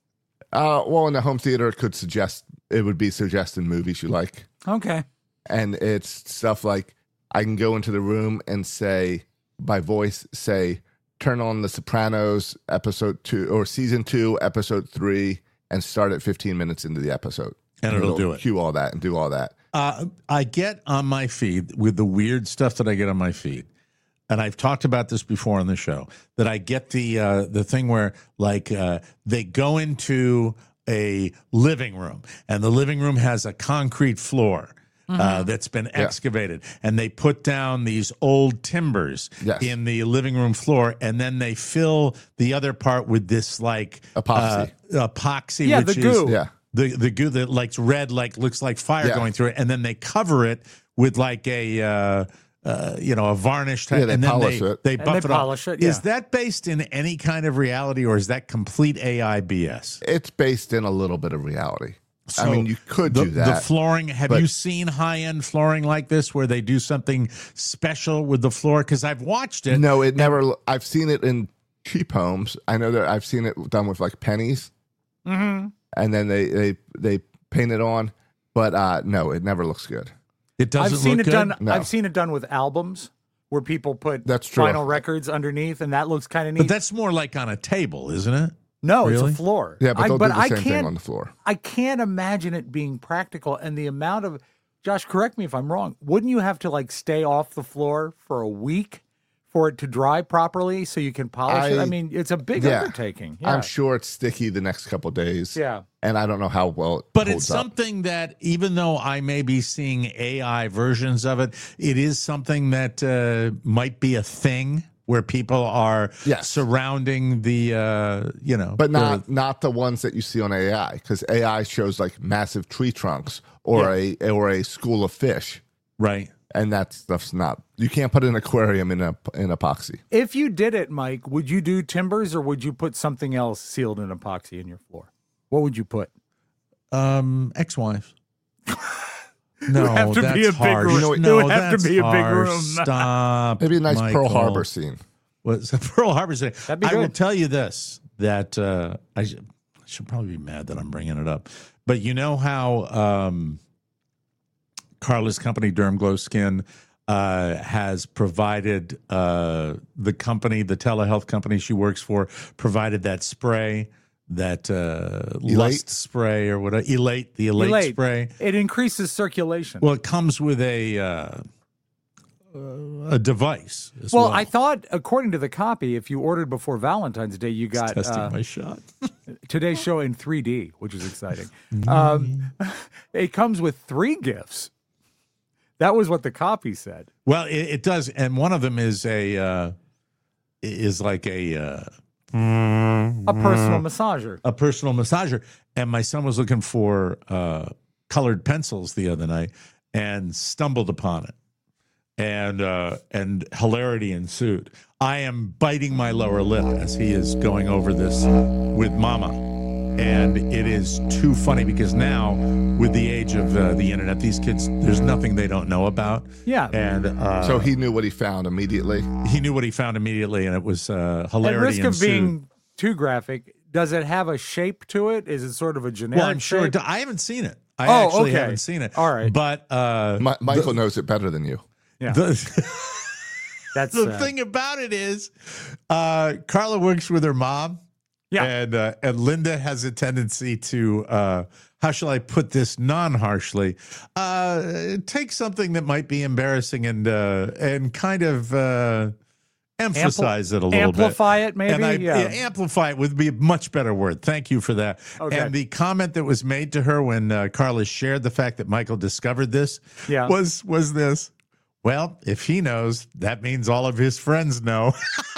Uh, well, in the home theater, it could suggest it would be suggesting movies you like, Okay. and it's stuff like I can go into the room and say by voice, say turn on The Sopranos episode two or season two episode three, and start at fifteen minutes into the episode, And it'll do it. Cue all that and do all that. Uh, I get on my feed with the weird stuff that I get on my feed, and I've talked about this before on the show, that I get the uh, the thing where like uh, they go into a living room, and the living room has a concrete floor. Uh, that's been excavated, and they put down these old timbers Yes. in the living room floor, and then they fill the other part with this like Epoxy. uh, epoxy, Yeah, which the is goo. Yeah. the the goo that like red, like looks like fire Yeah. going through it, and then they cover it with like a uh, uh, you know a varnish type, Yeah, they and then polish they it. they And buff they it polish up. it, Is yeah. that based in any kind of reality, or is that complete A I B S? It's based in a little bit of reality. I So mean, you could the, do that. The flooring. Have but- you seen high end flooring like this, where they do something special with the floor? Because I've watched it. No, it never. I've seen it in cheap homes. I know that I've seen it done with like pennies, Mm-hmm. and then they they they paint it on. But uh, no, it never looks good. It doesn't I've seen look it good? done. No. I've seen it done with albums where people put That's true. vinyl records underneath, and that looks kind of neat. But that's more like on a table, isn't it? no, it's really? a floor. Yeah, but I, they'll but do the I same thing can't. on the floor. I can't imagine it being practical, and the amount of. Josh, correct me if I'm wrong. Wouldn't you have to like stay off the floor for a week for it to dry properly so you can polish it? I- I mean, it's a big Yeah. undertaking. Yeah. I'm sure it's sticky the next couple of days. Yeah. and I don't know how well. It But holds it's up. something that, even though I may be seeing A I versions of it, it is something that uh, might be a thing where people are Yes. surrounding the, uh, you know, But not the- not the ones that you see on A I, because A I shows like massive tree trunks or a or a school of fish, right. and that stuff's not. You can't put an aquarium in a in epoxy. If you did it, Mike, would you do timbers or would you put something else sealed in epoxy in your floor? What would you put? Um, ex-wife. No, would have to that's be a big harsh. room. know, It no, would have to that's be a big harsh. room. Stop. Maybe a nice Pearl Michael. Harbor scene. Was Pearl Harbor scene. That'd be I will good. tell you this, that uh, I, should, I should probably be mad that I'm bringing it up. But you know how um, Carla's company, Derm Glow Skin, uh, has provided uh, the company, the telehealth company she works for, provided that spray, that uh, lust spray or whatever, Elate, the Elate, Elate. spray. It increases circulation. Well, it comes with a uh, a device as Well, well. I thought, according to the copy, if you ordered before Valentine's Day, you got testing uh, my shot. today's show in three D, which is exciting. Um, it comes with three gifts. That was what the copy said. Well, it, it does, and one of them is a uh, is like a uh, A personal massager. a personal massager. And my son was looking for uh, colored pencils the other night and stumbled upon it, and uh, and hilarity ensued. I am biting my lower lip as he is going over this with Mama, and it is too funny because now, with the age of uh, the internet, these kids, there's nothing they don't know about. Yeah. And uh, So he knew what he found immediately. he knew what he found immediately, and it was uh, At hilarity risk of ensued. being too graphic, does it have a shape to it? Is it sort of a generic Well, I'm sure. shape? It, do- I haven't seen it. I Oh, actually okay. haven't seen it. All right. But uh, Mi- Michael knows it better than you. Yeah. the, That's the uh, thing about it is, uh, Carla works with her mom. Yeah. And uh, and Linda has a tendency to, uh, how shall I put this non-harshly, uh, take something that might be embarrassing and uh, and kind of uh, emphasize Ampli- it a little amplify bit. it, maybe? And I, Yeah. amplify it would be a much better word. Thank you for that. Okay. And the comment that was made to her when uh, Carla shared the fact that Michael discovered this Yeah. was was this. Well, if he knows, that means all of his friends know.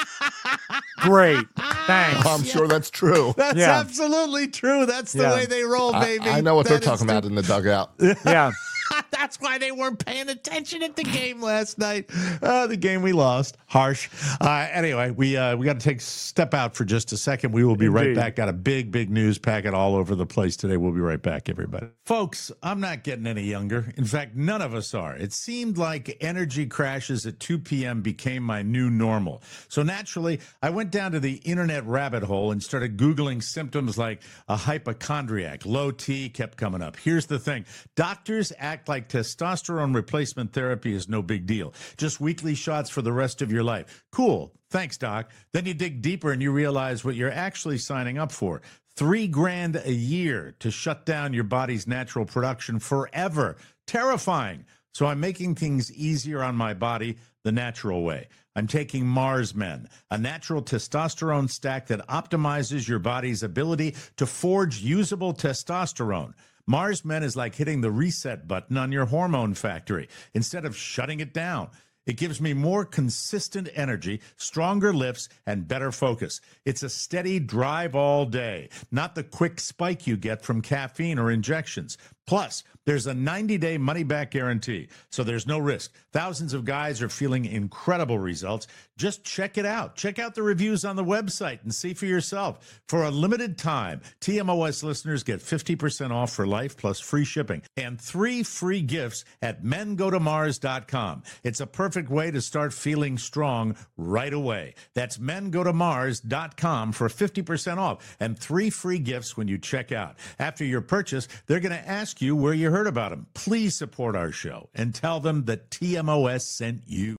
great. Thanks. I'm sure that's true. That's Yeah. absolutely true. That's the Yeah. way they roll, I, baby. I know what they're That is talking the- about in the dugout. Yeah. That's why they weren't paying attention at the game last night. Uh, the game we lost. Harsh. Uh, anyway, we uh, we got to take step out for just a second. We will be right Indeed. back. Got a big, big news packet all over the place today. We'll be right back, everybody. Folks, I'm not getting any younger. In fact, none of us are. It seemed like energy crashes at two p.m. became my new normal. So naturally, I went down to the internet rabbit hole and started Googling symptoms like a hypochondriac. Low T kept coming up. Here's the thing. Doctors act like testosterone replacement therapy is no big deal. Just weekly shots for the rest of your life. Cool. Thanks, Doc. Then you dig deeper and you realize what you're actually signing up for. Three grand a year to shut down your body's natural production forever. Terrifying. So I'm making things easier on my body the natural way. I'm taking Mars Men, a natural testosterone stack that optimizes your body's ability to forge usable testosterone. Mars Men is like hitting the reset button on your hormone factory instead of shutting it down. It gives me more consistent energy, stronger lifts, and better focus. It's a steady drive all day, not the quick spike you get from caffeine or injections. Plus, there's a ninety-day money-back guarantee, so there's no risk. Thousands of guys are feeling incredible results. Just check it out. Check out the reviews on the website and see for yourself. For a limited time, T M O S listeners get fifty percent off for life plus free shipping and three free gifts at men go to mars dot com. It's a perfect way to start feeling strong right away. That's men go to mars dot com for fifty percent off and three free gifts when you check out. After your purchase, they're going to ask you where you heard about them. Please support our show and tell them that T M O S sent you.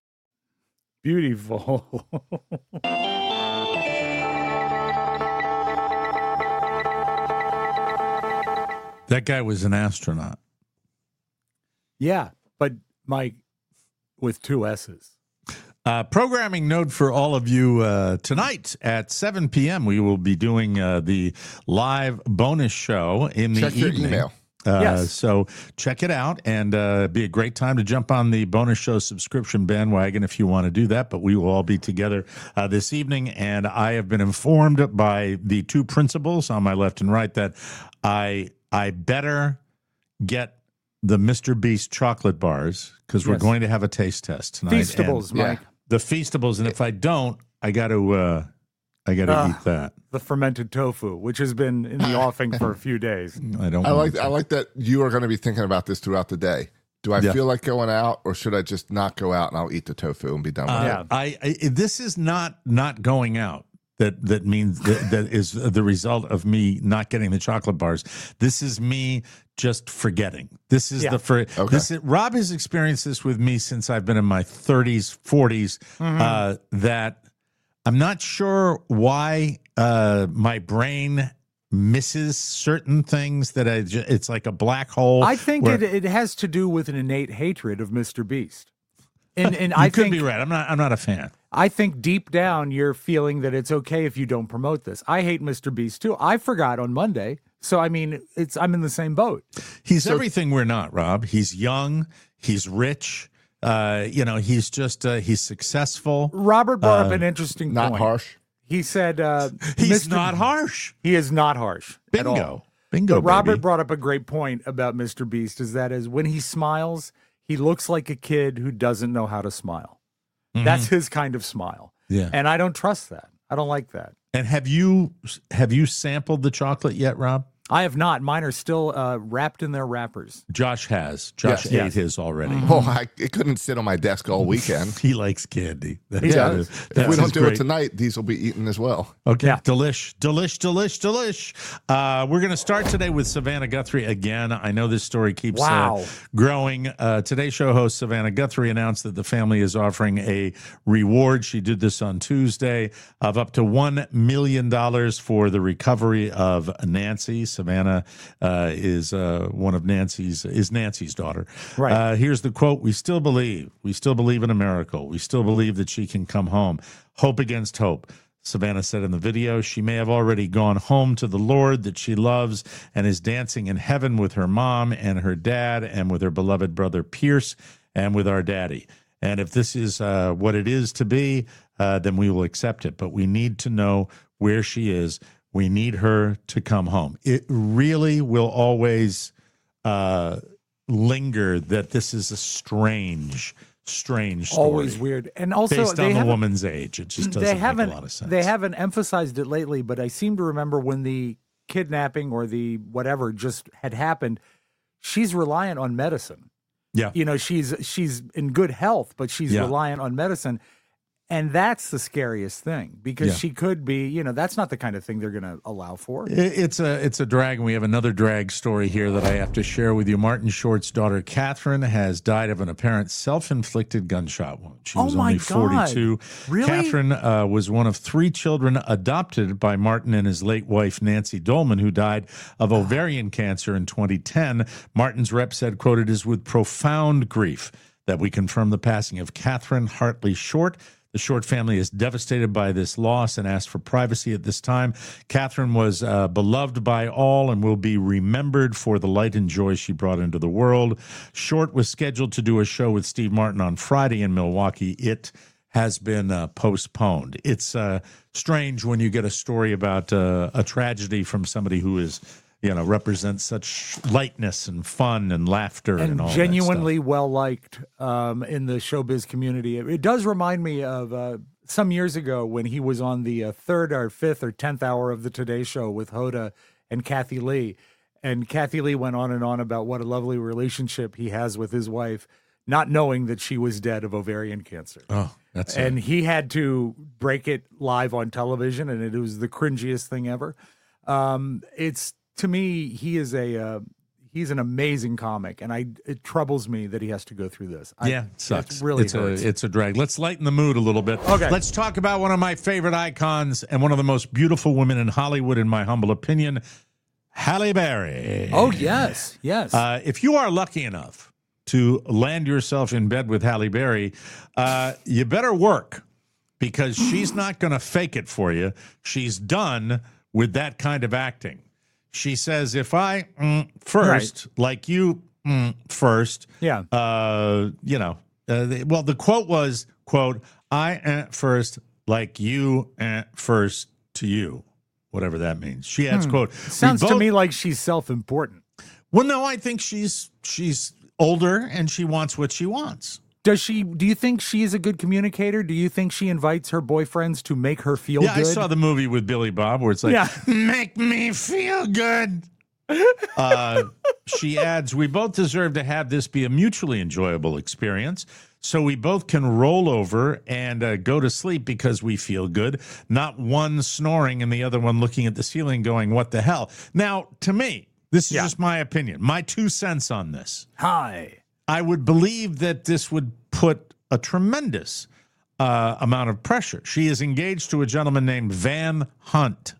Beautiful. That guy was an astronaut. Yeah, but Mike with two S's. Uh, programming note for all of you uh, tonight at seven p.m. We will be doing uh, the live bonus show in the Check your evening. email. Uh, Yes. So check it out, and uh, be a great time to jump on the bonus show subscription bandwagon if you want to do that. But we will all be together uh, this evening, and I have been informed by the two principals on my left and right that I I better get the Mister Beast chocolate bars because we're Yes. going to have a taste test tonight. Feastables, And Mike. the Feastables, and if I don't, I got to uh, I got to Ah. eat that. The fermented tofu, which has been in the offing for a few days. I don't. I want like to. I like that you are going to be thinking about this throughout the day. Do I Yeah. feel like going out, or should I just not go out and I'll eat the tofu and be done with Uh, Yeah. I, I this is not not going out. That that means that, that is the result of me not getting the chocolate bars. This is me just forgetting. This is Yeah. the for Okay. this. Is, Rob has experienced this with me since I've been in my thirties, forties. Uh, that I'm not sure why uh, my brain misses certain things. That I ju- it's like a black hole. I think where- it, it has to do with an innate hatred of Mister Beast. And and you I could think be right. I'm not. I'm not a fan. I think deep down you're feeling that it's okay if you don't promote this. I hate Mister Beast too. I forgot on Monday. So I mean, it's I'm in the same boat. He's everything we're not, Rob. He's young. He's rich. Uh, you know, he's just uh, he's successful. Robert brought up an interesting not point. harsh. He said uh, He's Mister not harsh. He is not harsh. At all. Bingo. Bingo. But Robert baby. brought up a great point about Mister Beast is that is when he smiles, he looks like a kid who doesn't know how to smile. That's his kind of smile. Yeah. And I don't trust that. I don't like that. And have you have you sampled the chocolate yet, Rob? I have not. Mine are still uh, wrapped in their wrappers. Josh has. Josh Yes. ate Yes. his already. Oh, I, it couldn't sit on my desk all weekend. He likes candy. That's He what does. it- If that's we don't his do great- it tonight, these will be eaten as well. Okay, Yeah. delish, delish, delish, delish. Uh, we're going to start today with Savannah Guthrie again. I know this story keeps Wow. uh, growing. Uh, Today's show host Savannah Guthrie announced that the family is offering a reward. She did this on Tuesday of up to one million dollars for the recovery of Nancy. Savannah uh, is uh, one of Nancy's, is Nancy's daughter. Right. Uh, here's the quote. We still believe. We still believe in a miracle. We still believe that she can come home. Hope against hope. Savannah said in the video, she may have already gone home to the Lord that she loves and is dancing in heaven with her mom and her dad and with her beloved brother Pierce and with our daddy. And if this is uh, what it is to be, uh, then we will accept it. But we need to know where she is. We need her to come home. It really will always uh, linger that this is a strange, strange story. Always weird. And also, Based they on the haven't- woman's age. It just doesn't they make haven't, a lot of sense. They haven't emphasized it lately, but I seem to remember when the kidnapping or the whatever just had happened, she's reliant on medicine. Yeah. You know, she's she's in good health, but she's Yeah. reliant on medicine. And that's the scariest thing because Yeah. she could be, you know, that's not the kind of thing they're going to allow for. It- It's a it's a drag, and we have another drag story here that I have to share with you. Martin Short's daughter, Catherine, has died of an apparent self-inflicted gunshot wound. She Oh was my only God. forty-two. Really? Catherine uh, was one of three children adopted by Martin and his late wife, Nancy Dolman, who died of ovarian cancer in twenty ten. Martin's rep said, quote, "It is with profound grief that we confirm the passing of Catherine Hartley Short. The Short family is devastated by this loss and asked for privacy at this time. Catherine was uh, beloved by all and will be remembered for the light and joy she brought into the world. Short was scheduled to do a show with Steve Martin on Friday in Milwaukee. It has been uh, postponed. It's uh, strange when you get a story about uh, a tragedy from somebody who is, you know, represents such lightness and fun and laughter and, and all genuinely well liked um, in the showbiz community. It, it does remind me of uh, some years ago when he was on the uh, third or fifth or tenth hour of the Today Show with Hoda and Kathy Lee. And Kathy Lee went on and on about what a lovely relationship he has with his wife, not knowing that she was dead of ovarian cancer. that stuff. Oh, that's And he had to break it live on television, and it was the cringiest thing ever. Um, it's to me, he is a uh, he's an amazing comic, and I it troubles me that he has to go through this. I, Yeah, it sucks. It really it's hurts. a it's a drag. Let's lighten the mood a little bit. Okay. Let's talk about one of my favorite icons and one of the most beautiful women in Hollywood, in my humble opinion, Halle Berry. Oh yes, yes. Uh, if you are lucky enough to land yourself in bed with Halle Berry, uh, you better work because she's not going to fake it for you. She's done with that kind of acting. She says, if I mm, first, like you mm, first, Yeah. uh, you know, uh, the- well, the quote was, quote, I eh, first, like you eh, first to you, whatever that means. She adds, quote, "We Sounds to both- me like she's self-important. well, no, I think she's she's older and she wants what she wants. Does she? Do you think she is a good communicator? Do you think she invites her boyfriends to make her feel Yeah, good? I saw the movie with Billy Bob where it's like, Yeah. make me feel good. Uh, she adds, we both deserve to have this be a mutually enjoyable experience. So we both can roll over and uh, go to sleep because we feel good, not one snoring and the other one looking at the ceiling going, what the hell? Now, to me, this is Yeah. just my opinion, my two cents on this. Hi. I would believe that this would put a tremendous uh, amount of pressure. She is engaged to a gentleman named Van Hunt.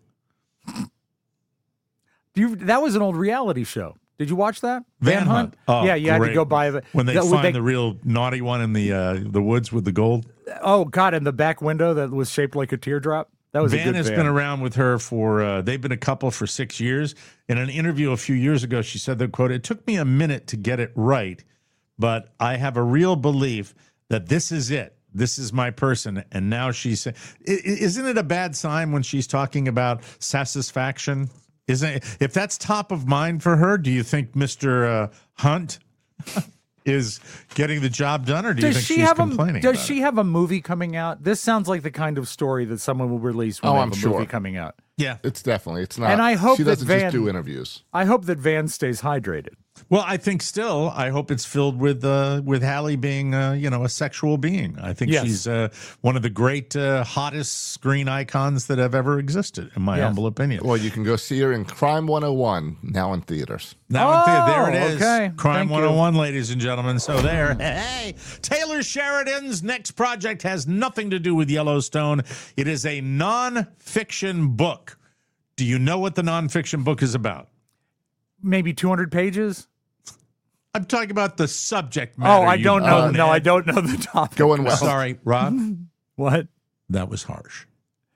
Do you, that was an old reality show. Did you watch that? Van, Hunt. Oh, yeah, you had to great. go buy the When they the- find they- the real naughty one in the uh, the woods with the gold. Oh God! And the back window that was shaped like a teardrop. That was a Van good has van. been around with her for, uh, they've been a couple for six years. In an interview a few years ago, she said, the quote, it took me a minute to get it right, but I have a real belief that this is it. This is my person. And now she's saying, isn't it a bad sign when she's talking about satisfaction? Isn't it, if that's top of mind for her, do you think Mister Uh, Hunt is getting the job done, or do you Does think she she's have a complaining Does about she it? have a movie coming out? This sounds like the kind of story that someone will release when Oh, they I'm have a sure. movie coming out. Yeah. It's definitely. It's not. And I hope she that doesn't Van- just do interviews. I hope that Van stays hydrated. Well, I think still, I hope it's filled with uh, with Hallie being, uh, you know, a sexual being. I think Yes. she's uh, one of the great, uh, hottest screen icons that have ever existed, in my Yes. humble opinion. Well, you can go see her in Crime one oh one now in theaters. Now, in theater, there it Oh, is. okay. Crime Thank you. one oh one, ladies and gentlemen. So there. Hey, Taylor Sheridan's next project has nothing to do with Yellowstone. It is a nonfiction book. Do you know what the nonfiction book is about? Maybe two hundred pages? I'm talking about the subject matter. Oh, I you don't know. bonehead. no, I don't know the topic. Going well. Sorry, Rob. What? That was harsh.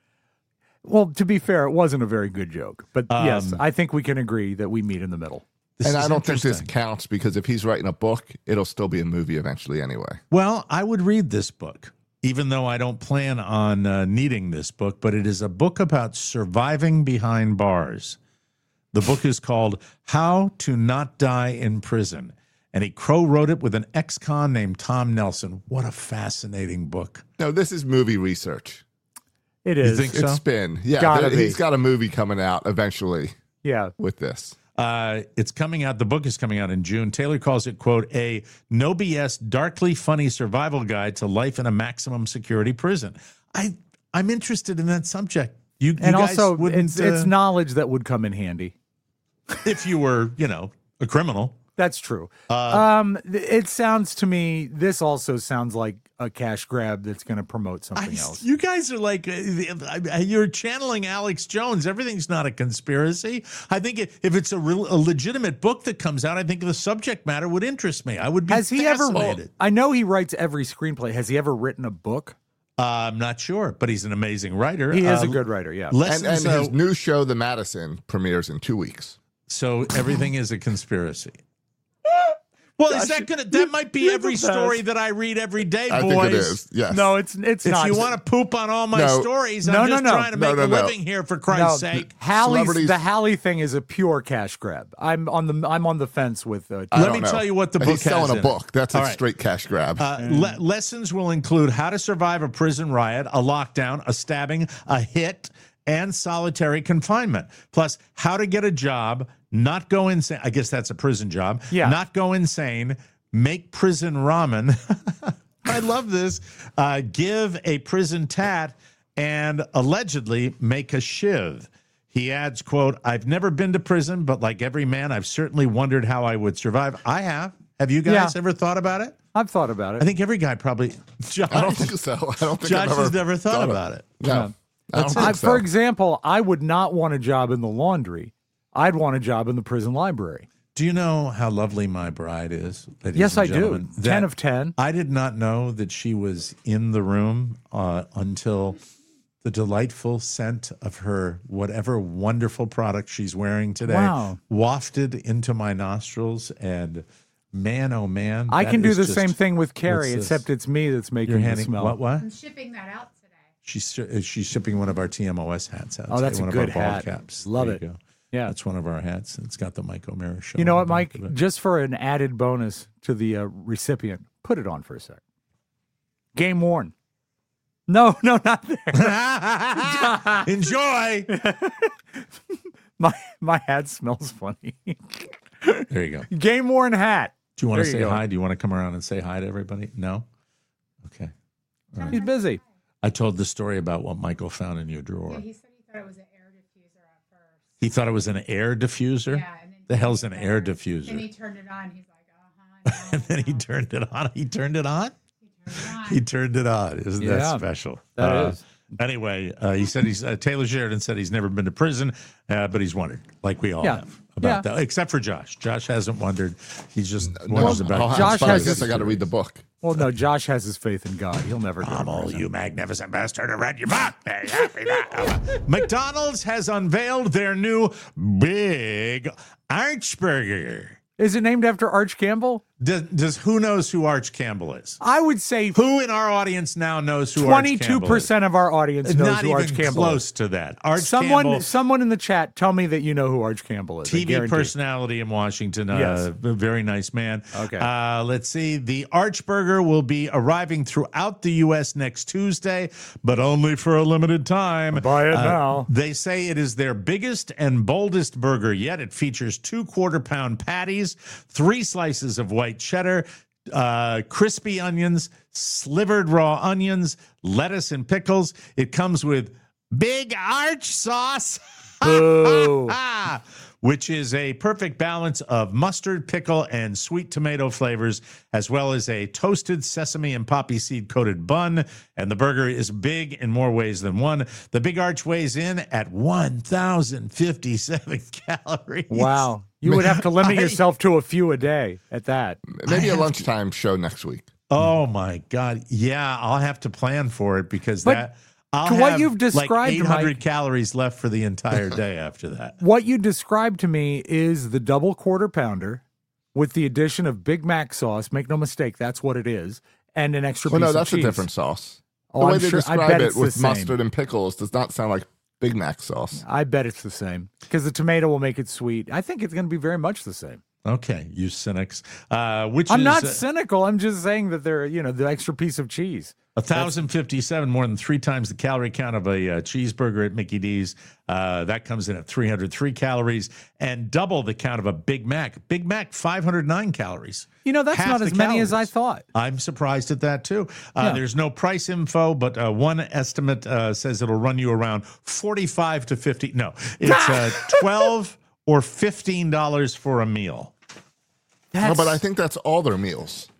Well, to be fair, it wasn't a very good joke. But yes, Um, I think we can agree that we meet in the middle. This and is I don't think this interesting. counts because if he's writing a book, it'll still be a movie eventually anyway. Well, I would read this book, even though I don't plan on uh, needing this book, but it is a book about surviving behind bars. The book is called How to Not Die in Prison, and he co-wrote it with an ex-con named Tom Nelson. What a fascinating book. No, this is movie research. It is. think so? It's been. Yeah, Gotta there- be. he's got a movie coming out eventually Yeah. with this. Uh, it's coming out. The book is coming out in June. Taylor calls it, quote, a no B S, darkly funny survival guide to life in a maximum security prison. I, I'm interested in that subject. You, you And guys also, wouldn't, it's, it's uh, knowledge that would come in handy. if you were, you know, a criminal. That's true. Uh, um, th- it sounds to me, this also sounds like a cash grab that's going to promote something I- else. You guys are like, uh, you're channeling Alex Jones. Everything's not a conspiracy. I think if if it's a, real, a legitimate book that comes out, I think the subject matter would interest me. I would be Has he ever? fascinated. I know he writes every screenplay. Has he ever written a book? Uh, I'm not sure, but he's an amazing writer. He is Uh, a good writer. Yeah. And, Lessons, and uh, his new show, The Madison, premieres in two weeks. so everything is a conspiracy. Well, is that gonna? That might be you're every the best. story that I read every day, I boys. think it is. Yes. No, it's it's If not. you want to poop on all my No. stories, No, I'm no, just no. trying to No, make no, a no. living here, for no, Christ's sake. Hallie's, Celebrities- the Hallie thing is a pure cash grab. I'm on the I'm on the fence with. Uh, I Let don't me know. tell you what the He's book has selling in a it. book. That's a All right. straight cash grab. Uh, le- lessons will include how to survive a prison riot, a lockdown, a stabbing, a hit, and solitary confinement. Plus, how to get a job, not go insane. I guess that's a prison job. Yeah. Not go insane, make prison ramen. I love this. Uh, give a prison tat, and allegedly make a shiv. He adds, quote, I've never been to prison, but like every man, I've certainly wondered how I would survive. I have. Have you guys Yeah. ever thought about it? I've thought about it. I think every guy probably. Josh, I don't think so. I don't think Josh I've has ever never thought of- about it. No. I don't I, think so. For example, I would not want a job in the laundry. I'd want a job in the prison library. Do you know how lovely my bride is? ladies Yes, and I do. gentlemen? ten That- of ten. I did not know that she was in the room uh, until the delightful scent of her whatever wonderful product she's wearing today Wow. wafted into my nostrils, and man, oh man, I that can do is the just- same thing with Carrie, what's this? except it's me that's making You're the handing smell. what? What? I'm shipping that out today. She's shi- she's shipping one of our T M O S hats out. Oh, that's today, a one good of our ball hat. caps. Love There it. You go. Yeah. That's one of our hats. It's got the Mike O'Mara show. You know on what, the back Mike? of it. Just for an added bonus to the uh, recipient, put it on for a sec. Game worn. No, no, not there. Enjoy. my my hat smells funny. There you go. Game worn hat. Do you want to There say you go. hi? Do you want to come around and say hi to everybody? No? Okay. He's busy. I told the story about what Michael found in your drawer. Yeah, he said he thought it was an air diffuser at first. He thought it was an air diffuser? Yeah, and then The hell's an he- air And he diffuser? turned it on. He's like, uh huh. And then he turned it on. He turned it on? He turned it on. He turned it on. Isn't Yeah, that special? that uh, is. Anyway, uh, he said he's uh, Taylor Sheridan said he's never been to prison, uh, but he's wondered, like we all Yeah. have, about Yeah. that. Except for Josh. Josh hasn't wondered. He's just No, wonders I'll about. have Josh fun. has I guess his- I got to read the book. Well, no, Josh has his faith in God. He'll never go to I'm all prison. you magnificent bastard around your butt. Very happy now. McDonald's has unveiled their new Big Archburger. Is it named after Arch Campbell? Does, does who knows who Arch Campbell is? I would say Who in our audience now knows who Arch twenty-two Campbell is? percent of our audience knows Not who even Arch Campbell close is. to that. Arch Someone, Campbell, someone in the chat, tell me that you know who Arch Campbell is. I T V guarantee. personality in Washington. Uh, Yes. a very nice man. Okay. Uh, let's see. The Arch Burger will be arriving throughout the U S next Tuesday, but only for a limited time. Buy it Uh, now. They say it is their biggest and boldest burger yet. It features two quarter pound patties, three slices of white cheddar, uh, crispy onions, slivered raw onions, lettuce, and pickles. It comes with Big Arch sauce. Boo. Which is a perfect balance of mustard, pickle, and sweet tomato flavors, as well as a toasted sesame and poppy seed coated bun. And the burger is big in more ways than one. The Big Arch weighs in at one thousand fifty-seven calories. Wow. You would have to limit I- yourself to a few a day at that. Maybe a lunchtime show next week. Oh my God! Yeah, I'll have to plan for it because But that I'll to what have you've described, like eight hundred Mike- calories left for the entire day after that. What you described to me is the double quarter pounder with the addition of Big Mac sauce. Make no mistake, that's what it is. And an extra Well, piece no, of that's a cheese. different sauce. Oh, the way I'm they sure- I describe bet it it's the with same. mustard and pickles does not sound like Big Mac sauce. I bet it's the same because the tomato will make it sweet. I think it's going to be very much the same. Okay, you cynics. Uh, which I'm is not uh, cynical. I'm just saying that they're, you know, the extra piece of cheese. one thousand fifty-seven, more than three times the calorie count of a uh, cheeseburger at Mickey D's. Uh, that comes in at three hundred three calories and double the count of a Big Mac. Big Mac, five hundred nine calories. You know, that's Half not the as many as I calories. thought. I'm surprised at that, too. Uh, Yeah. There's no price info, but uh, one estimate uh, says it'll run you around forty-five to fifty. No, it's uh, twelve or fifteen dollars for a meal. No, That's, but I think that's all their meals.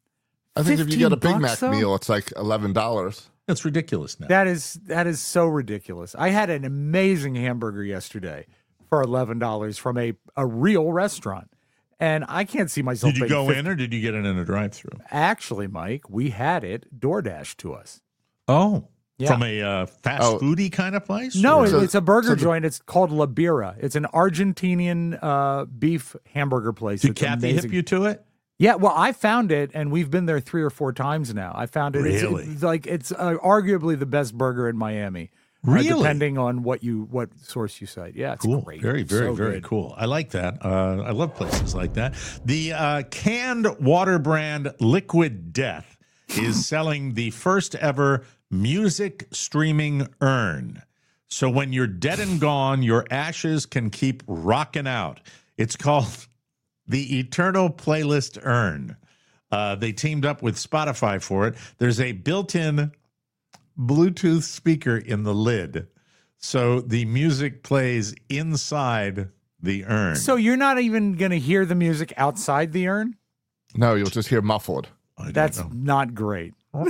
I think if you get a fifteen Big bucks, Mac though? meal, it's like eleven dollars. That's ridiculous now. that is that is so ridiculous. I had an amazing hamburger yesterday for eleven dollars from a, a real restaurant. And I can't see myself Did you paying go fifty in or did you get it in a drive-through? Actually, Mike, we had it DoorDash to us. Oh, Yeah. from a uh, fast Oh. foody kind of place? No, Or- it- So- it's a burger so the- joint. It's called La Birra. It's an Argentinian uh, beef hamburger place. Did It's Kathy amazing. hip you to it? Yeah, well, I found it, and we've been there three or four times now. I found it. It's- Really? It's, like it's uh, arguably the best burger in Miami. uh, Really? depending on what you what source you cite. Yeah, it's Cool. great. Very, very, So very good. cool. I like that. Uh, I love places like that. The uh, canned water brand Liquid Death is selling the first ever music streaming urn. So when you're dead and gone, your ashes can keep rocking out. It's called the Eternal Playlist Urn. Uh, they teamed up with Spotify for it. There's a built-in Bluetooth speaker in the lid. So the music plays inside the urn. So you're not even going to hear the music outside the urn? No, you'll just hear muffled. I don't That's know. not great.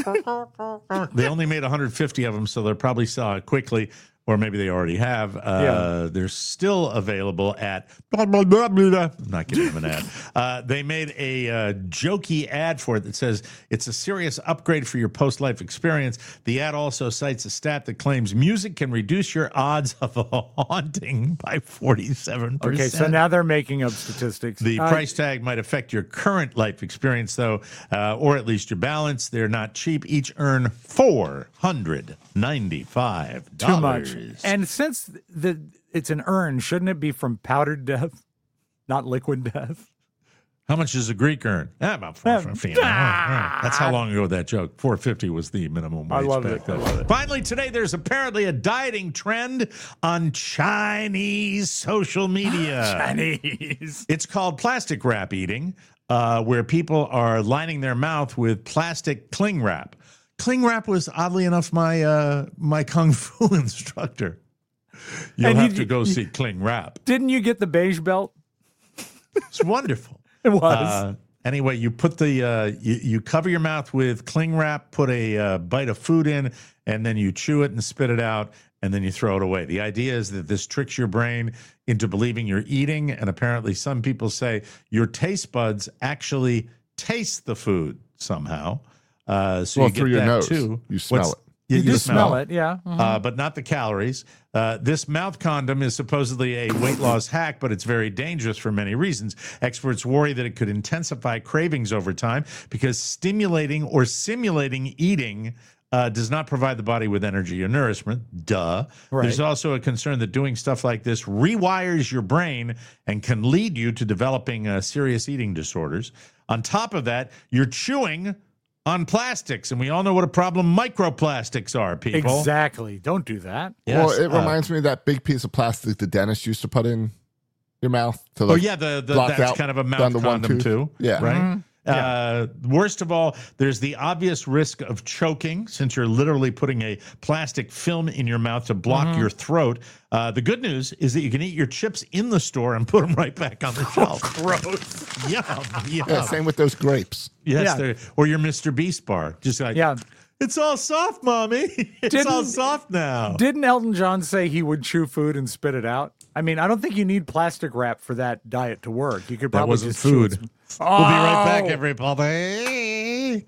They only made one hundred fifty of them, so they'll probably sell it quickly, or maybe they already have. Uh, Yeah. They're still available at blah, blah, blah, blah. I'm not giving them an ad. Uh, they made a uh, jokey ad for it that says it's a serious upgrade for your post-life experience. The ad also cites a stat that claims music can reduce your odds of a haunting by forty-seven percent. Okay, so now they're making up statistics. The Uh, price tag might affect your current life experience, though, uh, or at least your balance. They're not cheap. Each earn four hundred ninety-five dollars. too much. And since the it's an urn, shouldn't it be from powdered death, not liquid death? How much is a Greek urn? Ah, about four fifty. That's how long ago that joke. Four fifty was the minimum wage. I love back it. then. I love it. Finally, today there's apparently a dieting trend on Chinese social media. Chinese. It's called plastic wrap eating, uh, where people are lining their mouth with plastic cling wrap. Cling wrap was oddly enough my uh, my kung fu instructor. You'll And have you- to go you- see cling wrap. Didn't you get the beige belt? It's wonderful. It was. Uh, anyway, you put the uh, you, you cover your mouth with cling wrap, put a uh, bite of food in, and then you chew it and spit it out, and then you throw it away. The idea is that this tricks your brain into believing you're eating, and apparently some people say your taste buds actually taste the food somehow. Uh, so Well, you get through your that nose. too. You smell What's- it. You, do smell it, yeah. Mhm. Uh, but not the calories. Uh, this mouth condom is supposedly a weight loss hack, but it's very dangerous for many reasons. Experts worry that it could intensify cravings over time because stimulating or simulating eating uh, does not provide the body with energy or nourishment. Duh. Right. There's also a concern that doing stuff like this rewires your brain and can lead you to developing uh, serious eating disorders. On top of that, you're chewing on plastics, and we all know what a problem microplastics are, people. Exactly. Don't do that. Well, Yes, it uh, reminds me of that big piece of plastic the dentist used to put in your mouth. To Oh, like yeah, the, the block that's out kind of a down mouth the one condom, tooth. too. Yeah. Right? Mm-hmm. Uh, worst of all, there's the obvious risk of choking since you're literally putting a plastic film in your mouth to block Mm-hmm. your throat. Uh, the good news is that you can eat your chips in the store and put them right back on the shelf. Gross. Yum, yum. Yeah, same with those grapes. Yes, Yeah. they're- or your Mister Beast bar. Just like, Yeah. it's all soft, mommy. It's all Didn't- soft now. Didn't Elton John say he would chew food and spit it out? I mean, I don't think you need plastic wrap for that diet to work. You could That probably wasn't just chew food. it. We'll be right back, Oh! everybody.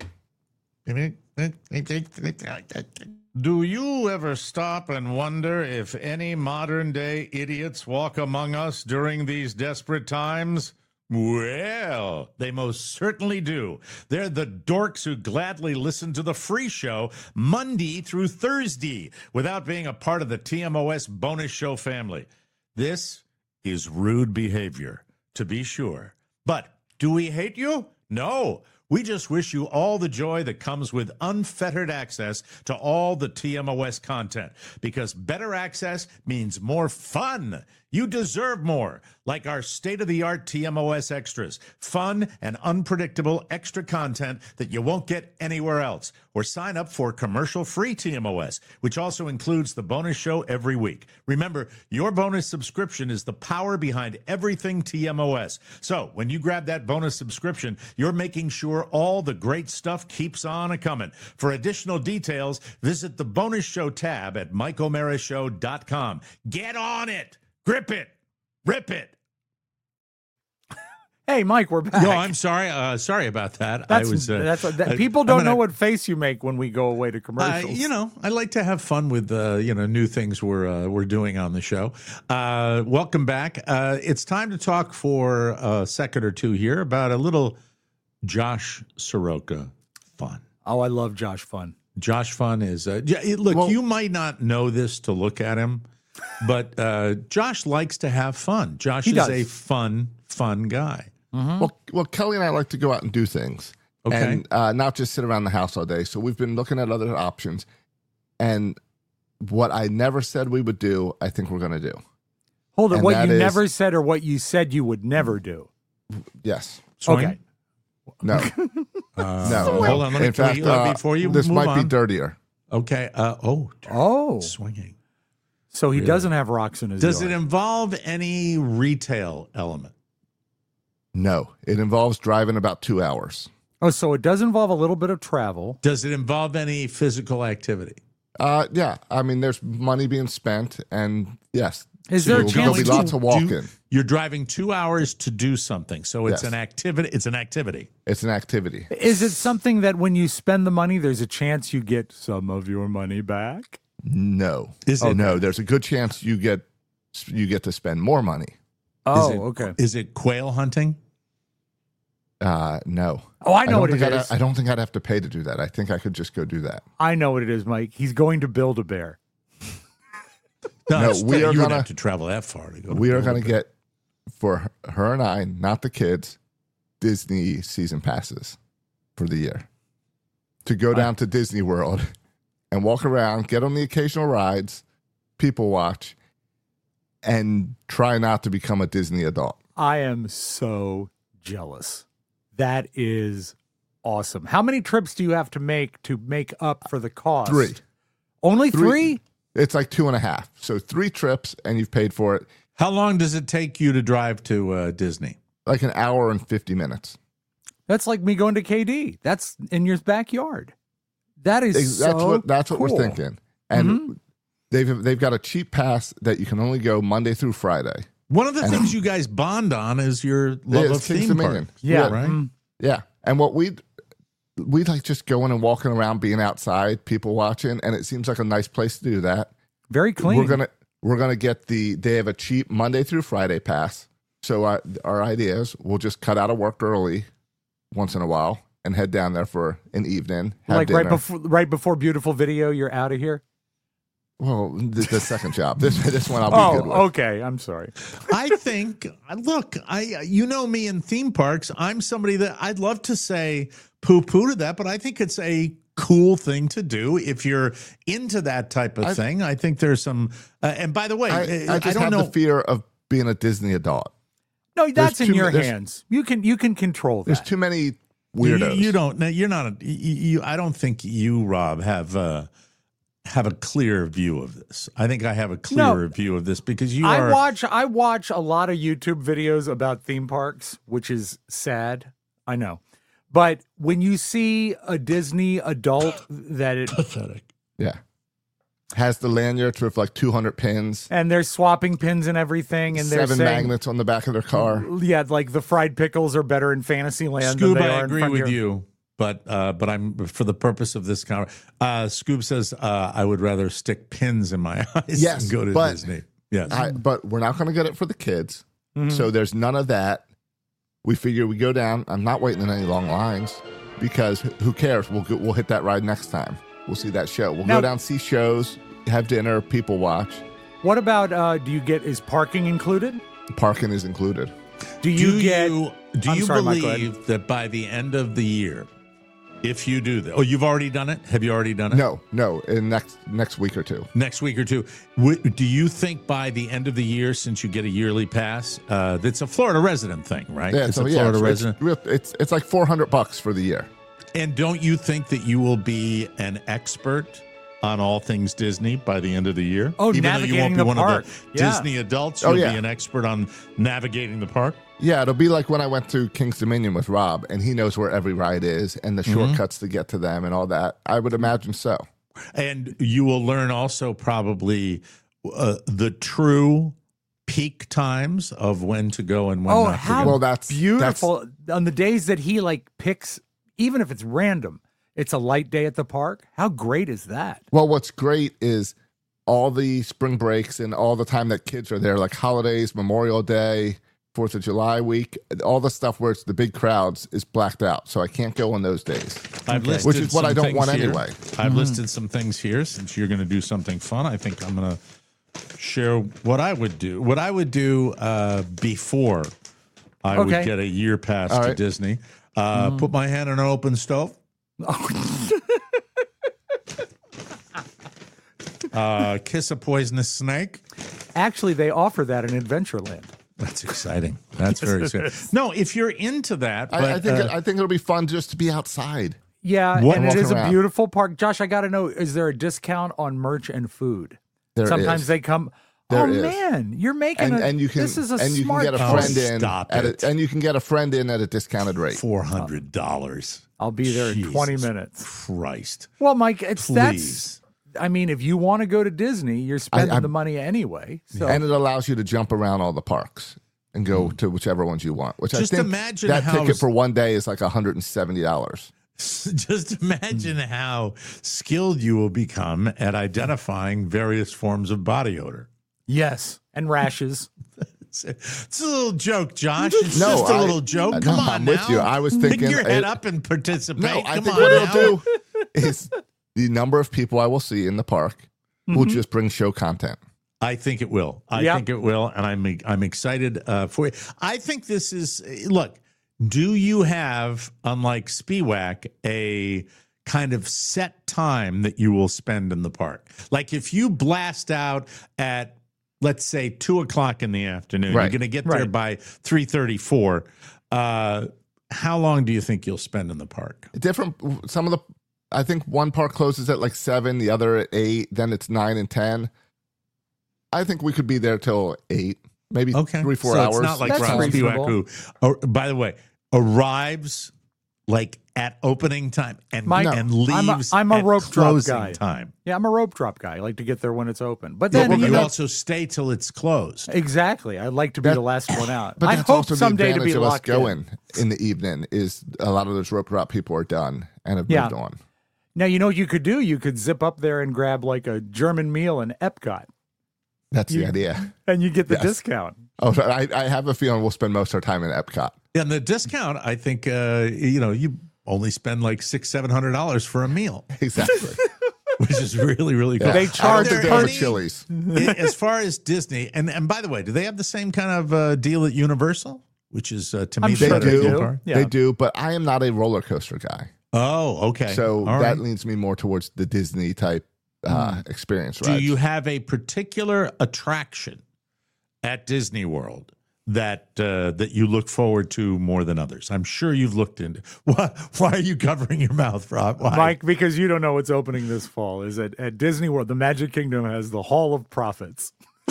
Do you ever stop and wonder if any modern day idiots walk among us during these desperate times? Well, they most certainly do. They're the dorks who gladly listen to the free show Monday through Thursday without being a part of the T M O S bonus show family. This is rude behavior, to be sure. But do we hate you? No. We just wish you all the joy that comes with unfettered access to all the T M O S content, because better access means more fun. You deserve more, like our state-of-the-art T M O S extras, fun and unpredictable extra content that you won't get anywhere else. Or sign up for commercial-free T M O S, which also includes the bonus show every week. Remember, your bonus subscription is the power behind everything T M O S. So when you grab that bonus subscription, you're making sure all the great stuff keeps on a-coming. For additional details, visit the bonus show tab at mike o'mara show dot com. Get on it! Grip it! Rip it! Hey, Mike, we're back. No, I'm sorry. Uh, sorry about that. That's, I was. Uh, that's what, that, I- people I'm don't gonna- know what face you make when we go away to Uh, commercials. you know, I like to have fun with uh, you know new things we're uh, we're doing on the show. Uh, welcome back. Uh, it's time to talk for a second or two here about a little Josh Soroka fun. Oh, I love Josh Fun. Josh Fun is uh, yeah, it- look. Well- you might not know this to look at him, but uh, Josh likes to have fun. Josh He is does. a fun, fun guy. Well, well, Kelly and I like to go out and do things, Okay. and uh, not just sit around the house all day. So we've been looking at other options, and what I never said we would do, I think we're going to do. Hold it. And What that you is- never said or what you said you would never do. Yes. Swing? Okay. No. Uh, no. Hold on. Let me In fact, before you, uh, before you this move might be on. dirtier. Okay. Uh, oh, Oh. swinging. So he Really? doesn't have rocks in his Does it yard. involve any retail element? No, it involves driving about two hours. Oh, so it does involve a little bit of travel. Does it involve any physical activity? Uh, yeah, I mean, there's money being spent, and yes, Is there a there'll chance be to lots of walking. Do- you're driving two hours to do something, so it's Yes. an activity. It's an activity. It's an activity. Is it something that when you spend the money, there's a chance you get some of your money back? No, Is oh it- no? There's a good chance you get you get to spend more money. Oh, is it, okay. Is it quail hunting? Uh, no. Oh, I know don't what it think I'd- is. I don't think I'd have to pay to do that. I think I could just go do that. I know what it is, Mike. He's going to build a bear. No, it's- we are you would gonna- have to travel that far to go. We are going to Build-A-Bear. get for her and I, not the kids, Disney season passes for the year to go down to Disney World and walk around, get on the occasional rides, people watch, and try not to become a Disney adult. I am so jealous. That is awesome. How many trips do you have to make to make up for the cost? Three. Only three? Three. It's like two and a half. So three trips, and you've paid for it How long does it take you to drive to uh, Disney? like an hour and fifty minutes. That's like me going to K D. That's in your backyard. That is Ex- so That's what that's what cool. we're thinking. And Mhm. they've they've got a cheap pass that you can only go Monday through Friday. One of the And- things you guys bond on is your love It is of King's theme Dominion. parks. Yeah. right. Mm. Yeah, and what we we like just going and walking around, being outside, people watching, and it seems like a nice place to do that. Very clean. We're gonna we're gonna get the. They have a cheap Monday through Friday pass. So our, our idea is we'll just cut out of work early once in a while and head down there for an evening. Have like dinner. right before right before beautiful video, you're out of here. Well, the, the second job. This this one I'll be Oh, good with. okay. I'm sorry. I think, look, I you know me in theme parks. I'm somebody that I'd love to say poo poo to that, but I think it's a cool thing to do if you're into that type of I, thing. I think there's some. Uh, and by the way, I, I, I just don't have know. the fear of being a Disney adult. No, that's in too your ma- there's- hands. You can you can control There's that. too many You, weirdos. you don't. No, you're not. A, you, you. I don't think you, Rob, have uh, have a clear view of this. I think I have a clearer No. view of this because you I are. watch I watch a lot of YouTube videos about theme parks, which is sad. I know. But when you see a Disney adult that it pathetic. Yeah. Has the lanyards with like two hundred pins, and they're swapping pins and everything, and they're seven saying, magnets on the back of their car. yeah, like the fried pickles are better in Fantasyland than Scoob, they I are in agree Frontier. with you, but uh, but I'm for the purpose of this conversation. Uh, Scoob says uh, I would rather stick pins in my eyes Yes, than go to but Disney. Yes, I, but we're not going to get it for the kids. Mhm. So there's none of that. We figure we go down. I'm not waiting in any long lines because who cares? We'll go, we'll hit that ride next time. We'll see that show. We'll Now- go down, see shows, have dinner, people watch. What about uh do you get is parking included? Parking is included. Do you do get you, do I'm you sorry, Mike, go ahead. believe that by the end of the year, if you do that, oh, you've already done it? Have you already done it? No, no, in next next week or two. Next week or two. W- do you think by the end of the year, since you get a yearly pass, uh, that's a Florida resident thing, right? Yeah, it's so a yeah, Florida it's, resident. It's, real- it's it's like four hundred bucks for the year. And don't you think that you will be an expert on all things Disney by the end of the year? Oh, Even though you navigating won't be the one park. of the Yeah. Disney adults, Oh, you'll yeah. be an expert on navigating the park. Yeah, it'll be like when I went to King's Dominion with Rob, and he knows where every ride is and the Mm-hmm. shortcuts to get to them and all that. I would imagine so. And you will learn also probably uh, the true peak times of when to go and when Oh, not to how go. Well, that's beautiful on the days that he like picks, even if it's random, it's a light day at the park. How great is that? Well, what's great is all the spring breaks and all the time that kids are there, like holidays, Memorial Day, Fourth of July week, all the stuff where it's the big crowds is blacked out. So I can't go on those days. I've listed Which is what some I don't things want here. anyway. I've listed some things here since you're going to do something fun. I think I'm going to share what I would do. What I would do uh, before I would Okay. get a year pass All to right. Disney. Uh, Put my hand on an open stove. uh, kiss a poisonous snake. Actually, they offer that in Adventureland. That's exciting. That's very exciting. No, if you're into that, but, I, I think uh, it, I think it'll be fun just to be outside. Yeah, What- and it Walking is a around. beautiful park. Josh, I got to know, is there a discount on merch and food? There Sometimes is. they come. There oh is. man, you're making And, a. and you can This is a and you can smart. get a Oh, friend in stop at it. a, and you can get a friend in at a discounted rate. four hundred dollars. I'll be there in twenty Jesus minutes. Christ. Well, Mike, it's Please. that's. I mean, if you want to go to Disney, you're spending I- the money anyway. So And it allows you to jump around all the parks and go to whichever ones you want. Which Just I think imagine that how- ticket for one day is like one hundred seventy dollars. Just imagine how skilled you will become at identifying various forms of body odor. yes, and rashes. It's, it's a little joke, Josh. It's No, just a I- little joke. no, Come on I'm now. with you. I was Pick thinking your head it- up and participate. No, I Come think on what now. it'll do is the number of people I will see in the park will just bring show content. I think it will. I Yep. think it will, and I'm I'm excited uh, for it. I think this is look. Do you have, unlike Spiewak, a kind of set time that you will spend in the park? Like if you blast out at, let's say, two o'clock in the afternoon, Right. you're going to get there Right. by three thirty-four. Uh, how long do you think you'll spend in the park? Different. Some of the, I think one park closes at like seven, the other at eight. Then it's nine and ten. I think we could be there till eight, maybe Okay, three, four so hours. It's not like That's Ron Spiewak, reasonable. who, or, by the way, arrives like at opening time and Mike, and I'm a- leaves. I'm a at rope drop closing guy. time. Yeah, I'm a rope drop guy. I like to get there when it's open. But But then you you know, also stay till it's closed. exactly, I'd like to be That- the last one out. But I that's hope also the someday to advantage be of us locked going in. in the evening is a lot of those rope drop people are done and have Yeah. moved on. Now, you know what you could do? You could zip up there and grab like a German meal in Epcot, That's You- the idea. and you get the Yes. discount. Oh, so I, I have a feeling we'll spend most of our time in Epcot. And the discount, I think, uh, you know, you only spend like six, seven hundred dollars for a meal, Exactly. which is really, really cool. Yeah. They I don't charge think Are they there have a any- Chili's. As far as Disney, and and by the way, do they have the same kind of uh, deal at Universal, which is uh, to me I'm They sure better they theme do. park? Yeah. They do, but I am not a roller coaster guy. Oh, okay. So All that right. leans me more towards the Disney type uh, experience, Do right? you have a particular attraction at Disney World that uh, that you look forward to more than others? I'm sure you've looked into. Why, why are you covering your mouth, Rob? Why? Mike, because you don't know what's opening this fall, is that at Disney World, the Magic Kingdom has the Hall of Prophets.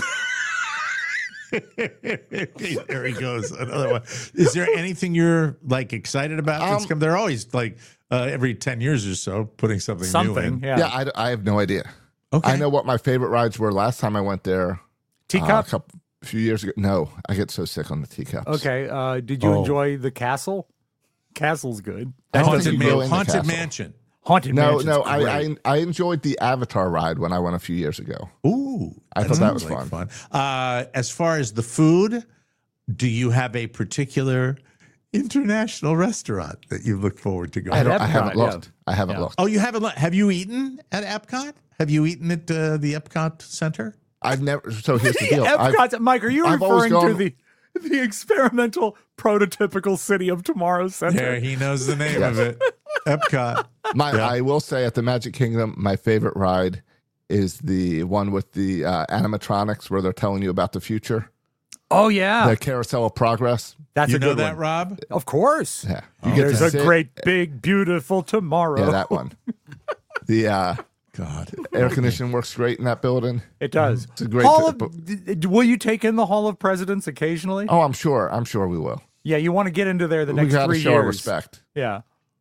There he goes. Another one. Is there anything you're like excited about? that's Um, come? They're always like uh, every ten years or so putting something, new Something, in. yeah. yeah, I, I have no idea. Okay. I know what my favorite rides were last time I went there. Uh, Teacup? a couple, a few years ago. No, I get so sick on the teacups. Okay. Uh, did you Oh. enjoy the castle? Castle's good. I don't Haunted, think you Man- go in the Haunted castle. Mansion. Haunted No, Mansion's no, I, great. I I enjoyed the Avatar ride when I went a few years ago. Ooh, I thought that was sounds fun. Uh, as far as the food, do you have a particular international restaurant that you look forward to going? I, don't, Epcot, I haven't yeah. looked. I haven't Yeah. looked. Oh, you haven't? lo- Have you eaten at Epcot? Have you eaten at uh, the Epcot Center? I've never. So here's the deal. I've- Epcot, Mike, are you I've always referring to gone- the the experimental prototypical city of tomorrow center? There, he knows the name Yes. of it. Epcot. My, Yeah. I will say at the Magic Kingdom, my favorite ride is the one with the uh, animatronics where they're telling you about the future. Oh yeah, The Carousel of Progress. that's You a know good that, one. Rob? Of course. Yeah, you get There's to a sit- great, big, beautiful tomorrow. Yeah, that one. The uh, God. air conditioning works great in that building. It does. It's a great. Hall t- of, d- d- will you take in the Hall of Presidents occasionally? oh, I'm sure. I'm sure we will. Yeah, you want to get into there the we next got to three show years. our respect. Yeah.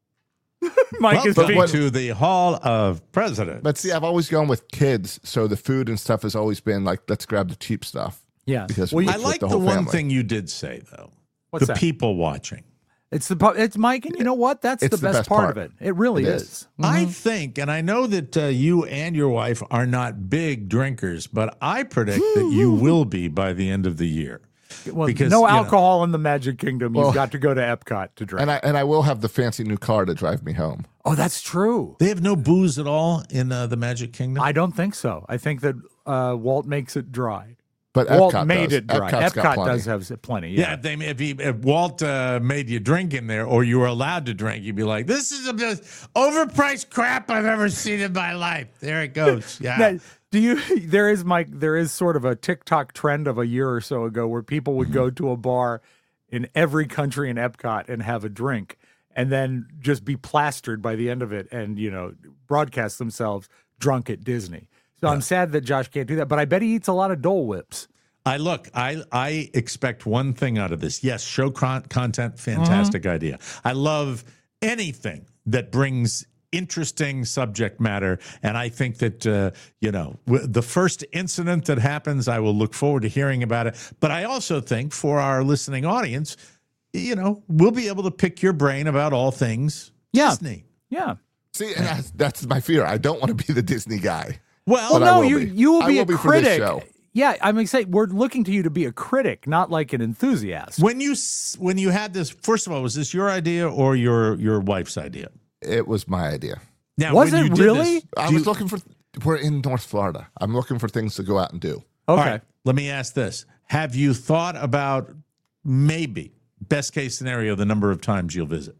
Mike is Welcome being to the Hall of Presidents. But see, I've always gone with kids, so the food and stuff has always been like, let's grab the cheap stuff. yeah. Because Well, you- we- I with like the the, whole one family. thing you did say, though. What's the that? people watching. It's the pu- it's Mike, and you know what? That's It's the, the best, best part, part. of it. It really It is. is. I think, and I know that uh, you and your wife are not big drinkers, but I predict that you will be by the end of the year. Well, Because, no you know- alcohol in the Magic Kingdom. Well- You've got to go to Epcot to drink. And I and I will have the fancy new car to drive me home. oh, that's true. They have no booze at all in uh, the Magic Kingdom. I don't think so. I think that uh, Walt makes it dry. But Walt Epcot made does. it dry. Epcot's got Epcot plenty. does have s- plenty. yeah, Yeah. if, they, if, he, if Walt uh, made you drink in there, or you were allowed to drink, you'd be like, "This is the most overpriced crap I've ever seen in my life." There it goes. Yeah. Now, do you? There is Mike. There is sort of a TikTok trend of a year or so ago where people would go to a bar in every country in Epcot and have a drink, and then just be plastered by the end of it, and you know, broadcast themselves drunk at Disney. So I'm sad that Josh can't do that, but I bet he eats a lot of Dole Whips. I look, I I expect one thing out of this. Yes, show con- content, fantastic Mm-hmm. idea. I love anything that brings interesting subject matter, and I think that uh, you know w- the first incident that happens, I will look forward to hearing about it. But I also think for our listening audience, you know, we'll be able to pick your brain about all things Yeah. Disney. Yeah. See, and that's, that's my fear. I don't want to be the Disney guy. Well, But I no, will you be. you will I be will a be for this critic. show. Yeah, I'm excited. We're looking to you to be a critic, not like an enthusiast. when you s- when you had this, first of all, was this your idea or your your wife's idea? It was my idea. Now, Was when it you did really? this, I do was you- looking for. We're in North Florida. I'm looking for things to go out and do. Okay. All right, let me ask this. Have you thought about maybe, best case scenario, the number of times you'll visit?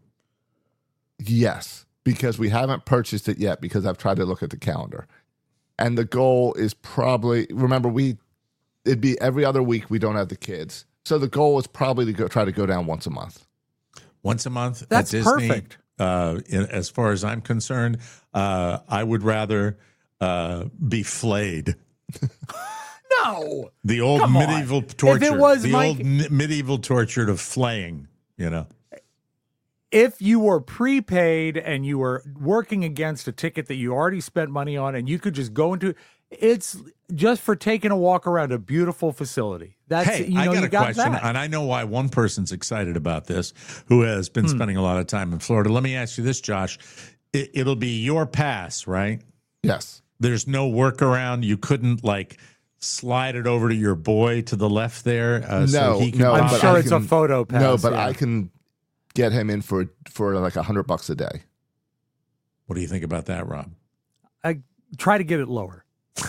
Yes, because we haven't purchased it yet. Because I've tried to look at the calendar, and the goal is probably. Remember, we it'd be every other week. We don't have the kids, so the goal is probably to go try to go down once a month. Once a month That's at Disney? perfect. Uh, in, as far as I'm concerned, uh, I would rather uh, be flayed. No. The old Come on. medieval torture. If it was, the Mike- old n- medieval torture of flaying, you know. If you were prepaid and you were working against a ticket that you already spent money on and you could just go into it's just for taking a walk around a beautiful facility. That's Hey, you know I got you a got question, that. and I know why one person's excited about this who has been Hmm. spending a lot of time in Florida. Let me ask you this, Josh. it, it'll be your pass, right? Yes. There's no workaround. You couldn't like slide it over to your boy to the left there. Uh, no, so he can no. I'm but sure I it's can- a photo pass. No, but yeah. I can get him in for for like a hundred bucks a day. What do you think about that, Rob? I try to get it lower.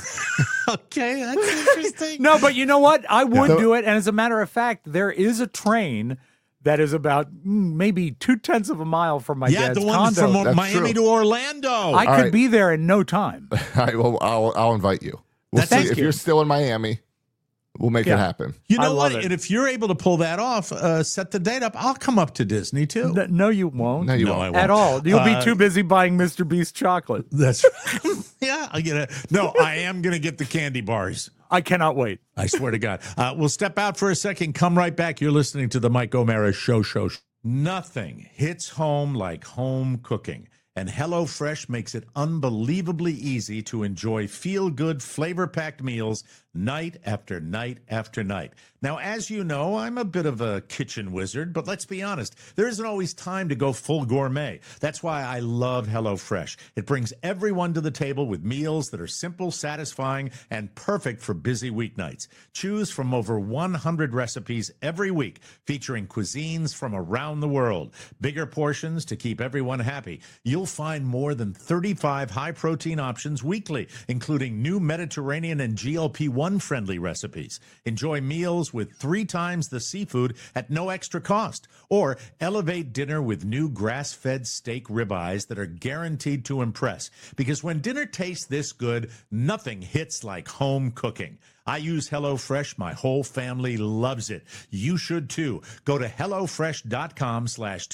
Okay, that's interesting. No, but you know what? I would Yeah. do it. And as a matter of fact, there is a train that is about mm, maybe two tenths of a mile from my yeah, dad's the one condo. from That's Miami true. to Orlando. I All could right. be there in no time. I will. I'll. I'll invite you. We'll That's- see. thank If you. you're still in Miami, we'll make Yeah. it happen. you I know love what? it. And if you're able to pull that off, uh, set the date up. I'll come up to Disney too. N- No, you won't. No, you No, won't. I won't. At all. You'll be Uh, too busy buying Mister Beast chocolate. That's yeah. I get it. No, I am gonna get the candy bars. I cannot wait. I swear to God. Uh, we'll step out for a second. Come right back. You're listening to the Mike O'Mara Show. Show. Nothing hits home like home cooking. And HelloFresh makes it unbelievably easy to enjoy feel-good, flavor-packed meals night after night after night. Now, as you know, I'm a bit of a kitchen wizard, but let's be honest, there isn't always time to go full gourmet. That's why I love HelloFresh. It brings everyone to the table with meals that are simple, satisfying, and perfect for busy weeknights. Choose from over one hundred recipes every week, featuring cuisines from around the world. Bigger portions to keep everyone happy. You'll find more than thirty-five high-protein options weekly, including new Mediterranean and G L P one friendly recipes. Enjoy meals with three times the seafood at no extra cost. Or elevate dinner with new grass-fed steak ribeyes that are guaranteed to impress. Because when dinner tastes this good, nothing hits like home cooking. I use HelloFresh. My whole family loves it. You should too. Go to HelloFresh.com slash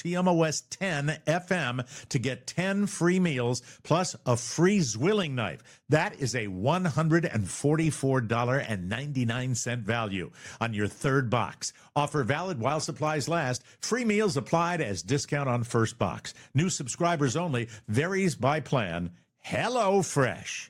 TMOS10FM to get ten free meals plus a free Zwilling knife. That is a one hundred forty-four dollars and ninety-nine cents value on your third box. Offer valid while supplies last. Free meals applied as discount on first box. New subscribers only. Varies by plan. HelloFresh.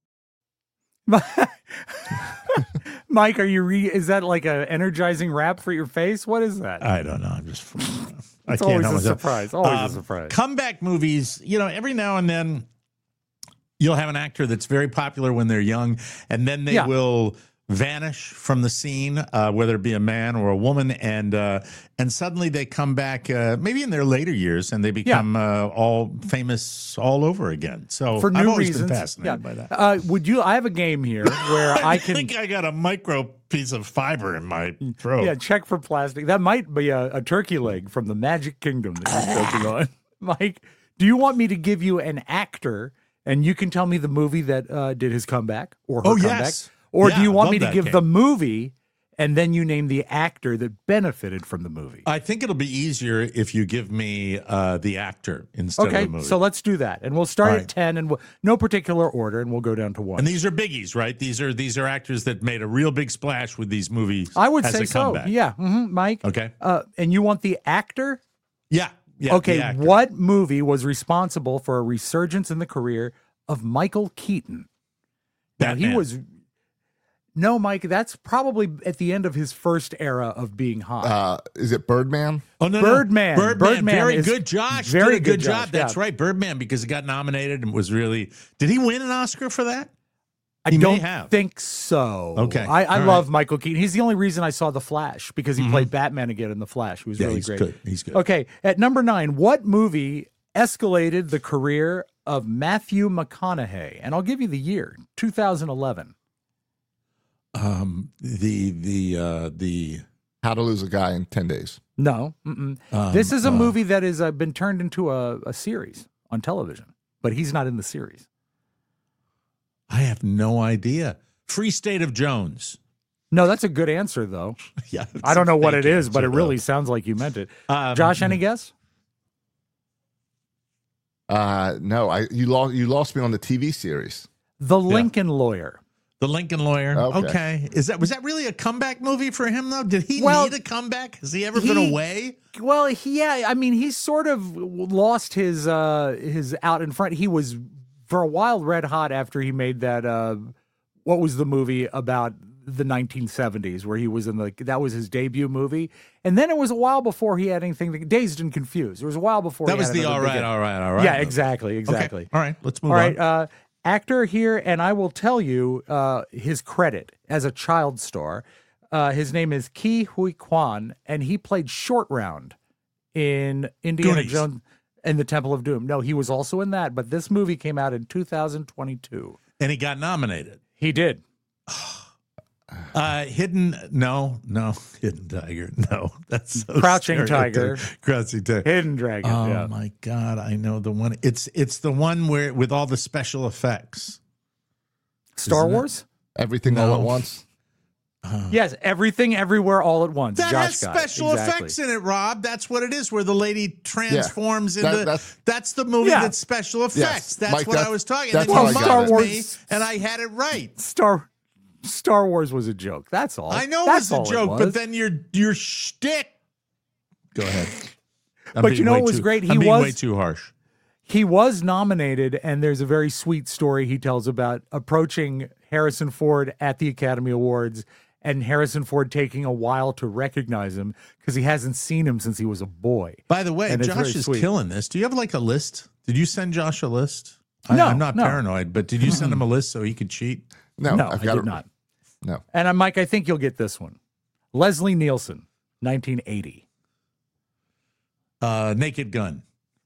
Mike, are you re- is that like a energizing rap for your face? What is that? I don't know. I'm just. I It's can't always help a myself. surprise. Always a Um, surprise. Comeback movies, you know, every now and then you'll have an actor that's very popular when they're young, and then they Yeah. will vanish from the scene, uh, whether it be a man or a woman, and uh, and suddenly they come back, uh, maybe in their later years, and they become uh, all famous all over again. So For I've new always reasons. been fascinated Yeah. by that. Uh, would you? I have a game here where I I can. think I got a micro piece of fiber in my throat. Yeah, check for plastic. That might be a, a turkey leg from the Magic Kingdom that you're joking on. Mike, do you want me to give you an actor and you can tell me the movie that uh, did his comeback or her Oh, comeback? yes. Or Yeah, do you want love me to that give game. the movie and then you name the actor that benefited from the movie? I think it'll be easier if you give me uh, the actor instead Okay, of the movie. so let's do that. And we'll start All at right. ten and we'll, no particular order and we'll go down to one. And these are biggies, right? These are these are actors that made a real big splash with these movies. I would as say a so. comeback. Yeah, hmm Mike. Okay. Uh, and you want the actor? Yeah. Yeah. Okay, the actor. what movie was responsible for a resurgence in the career of Michael Keaton? Now, he Batman. was. No, Mike, that's probably at the end of his first era of being hot. Uh, is it Birdman? Oh no, Birdman. no. Birdman. Birdman very is good, Josh. very Did a good, good, job. Josh, That's yeah. right, Birdman, because he got nominated and was really. Did he win an Oscar for that? I he may don't have. think so. Okay, I, I all love right. Michael Keaton. He's the only reason I saw The Flash because he played Batman again in The Flash. He was Yeah, really he's great. good. He's good. Okay, at number nine, what movie escalated the career of Matthew McConaughey? And I'll give you the year, two thousand eleven. Um, the the uh, the How to Lose a Guy in ten days. No, mm-mm. Um, this is a uh, movie that has uh, been turned into a, a series on television, but he's not in the series. I have no idea. Free State of Jones. No, that's a good answer, though. Yeah, I don't know what fake it is, but it answer, really though. sounds like you meant it. Um, Josh, any guess? Uh, no, I you lost you lost me on the T V series. The Lincoln Lawyer. The Lincoln Lawyer. Okay. Okay. Is that was that really a comeback movie for him though? Did he Well, need a comeback? Has he ever he- been away? Well, he, yeah, I mean, he sort of lost his uh, his out in front. He was for a while red hot after he made that. Uh, what was the movie about the nineteen seventies, where he was in the that was his debut movie, and then it was a while before he had anything. To, Dazed and Confused. It was a while before That he was had the another all big right, hit. all right, all right. Yeah, exactly, exactly. Okay. All right, let's move All right, on. uh, actor here, and I will tell you uh, his credit as a child star. Uh, his name is Ke Huy Quan, and he played Short Round in Indiana Goonies. Jones and the Temple of Doom. No, he was also in that, but this movie came out in two thousand twenty-two. And he got nominated. He did. Uh, hidden, no, no, Hidden Tiger, no. That's so Crouching Tiger. stereotypical. Crouching Tiger. Hidden Dragon. Oh yeah. my God, I know the one. It's it's the one where with all the special effects. Star Isn't it? Wars? Everything all No. at once. Yes, everything, everywhere, all at once. That Josh has got it. special Exactly. effects in it, Rob. That's what it is, where the lady transforms That- into. that's- That's, the movie Yeah. that's special effects. That's Mike, what I that's- was talking. that's And then how you I fucked got with it. me, Star Wars- and I had it right. Star Star Wars was a joke. That's all. I know That's it all was a joke, was. but then your your shtick. Go ahead. I'm But being you know way what was too- great? He I'm being way was- too harsh. he was nominated, and there's a very sweet story he tells about approaching Harrison Ford at the Academy Awards and Harrison Ford taking a while to recognize him because he hasn't seen him since he was a boy. By the way, And it's Josh very is sweet. killing this. Do you have like a list? Did you send Josh a list? No, I, I'm not no. paranoid, but did you send him a list so he could cheat? No, no, I've I got did it. not. No. And uh, Mike, I think you'll get this one. Leslie Nielsen, nineteen eighty. Uh, Naked Gun.